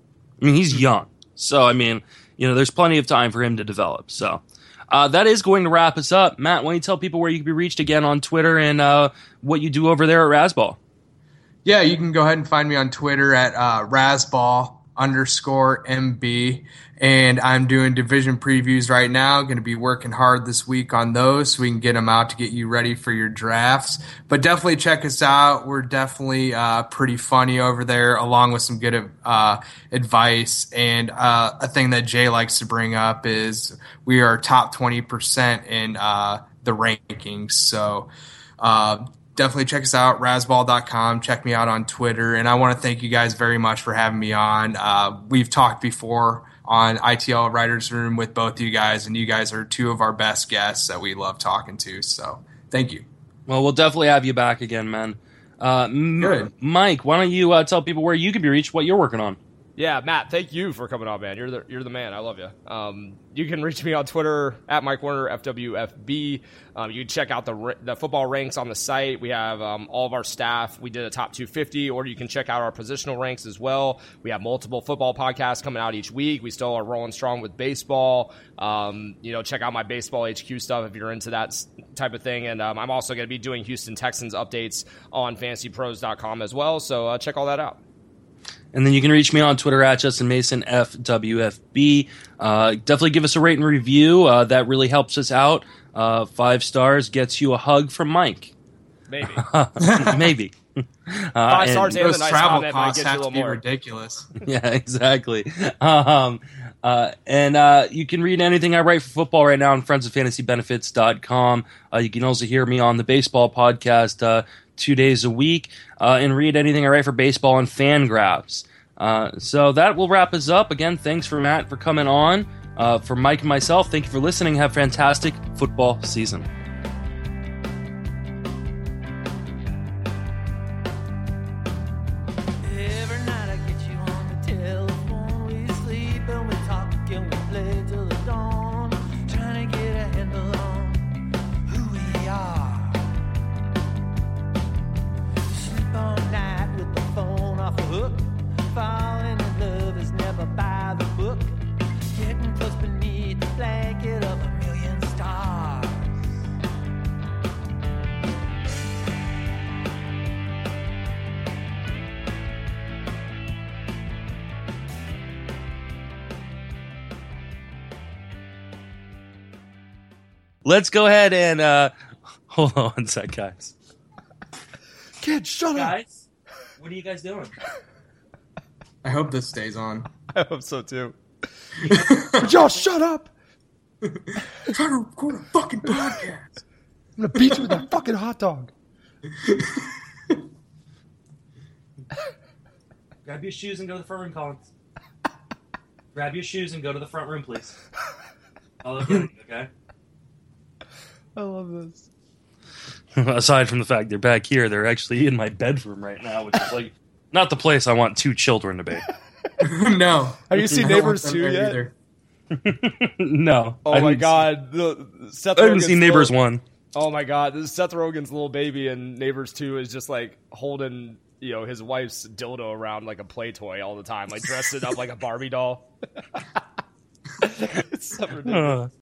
B: I mean, he's young. So I mean, you know, there's plenty of time for him to develop. So. Uh, that is going to wrap us up. Matt, why don't you tell people where you can be reached again on Twitter and uh, what you do over there at Razzball?
D: Yeah, you can go ahead and find me on Twitter at uh, Razzball underscore M B. And I'm doing division previews right now. Going to be working hard this week on those so we can get them out to get you ready for your drafts. But definitely check us out. We're definitely uh, pretty funny over there, along with some good uh, advice. And uh, a thing that Jay likes to bring up is we are top twenty percent in uh, the rankings. So uh, definitely check us out, razzball dot com. Check me out on Twitter. And I want to thank you guys very much for having me on. Uh, we've talked before on I T L Writers Room with both you guys, and you guys are two of our best guests that we love talking to. So thank you.
B: Well, we'll definitely have you back again, man. Uh, M-
D: Good.
B: Mike, why don't you uh, tell people where you can be reached, what you're working on?
C: Yeah, Matt, thank you for coming on, man. You're the you're the man. I love you. Um, you can reach me on Twitter at Mike Warner F W F B. Um, you can check out the the football ranks on the site. We have um, all of our staff. We did a top two fifty, or you can check out our positional ranks as well. We have multiple football podcasts coming out each week. We still are rolling strong with baseball. Um, you know, check out my baseball H Q stuff if you're into that type of thing. And um, I'm also going to be doing Houston Texans updates on fantasy pros dot com as well. So uh, check all that out.
B: And then you can reach me on Twitter at Justin Mason F W F B. Uh, definitely give us a rate and review. Uh, that really helps us out. Uh, five stars gets you a hug from Mike.
C: Maybe.
B: Maybe. Uh,
C: Five stars and
D: Those
C: a nice
D: travel
C: comment might
D: costs
C: get you a
D: have to
C: little
D: be
C: more.
D: ridiculous.
B: Yeah, exactly. Um, uh, and uh, you can read anything I write for football right now on friends of fantasy benefits dot com. Uh, you can also hear me on the baseball podcast uh, two days a week uh, and read anything I write for baseball on Fangraphs. Uh, so that will wrap us up. Again, thanks for Matt for coming on. Uh, for Mike and myself, thank you for listening. Have a fantastic football season.
G: Every night I get you on the telephone. We sleep and we talk and we play till the dawn. Trying to get a handle on who we are. Sleep all night with the phone off a hook. Falling in love is never by the book. Getting close beneath the blanket of a million stars.
B: Let's go ahead and uh, hold on one sec, guys.
C: Kid, shut up.
B: Guys, what are you guys doing?
D: I hope this stays on.
C: I hope so too. Josh, shut up.
D: Trying to record a fucking podcast.
C: I'm going to beat you with that fucking hot dog.
B: Grab your shoes and go to the front room, Collins. Grab your shoes and go to the front room, please. I'll look at you, okay?
C: I love this.
B: Aside from the fact they're back here, they're actually in my bedroom right now, which is like not the place I want two children to be.
D: No.
C: Have you seen
D: I don't want
C: Neighbors
D: them
C: two
D: there
C: yet?
D: either.
B: No.
C: Oh
B: I
C: my
B: haven't
C: god. The, Seth
B: seen- I haven't
C: Rogen's
B: seen Neighbors
C: little-
B: one.
C: Oh my god. This is Seth Rogen's little baby in Neighbors two is just like holding, you know, his wife's dildo around like a play toy all the time, like dressed it up like a Barbie doll. It's so ridiculous.
B: Uh,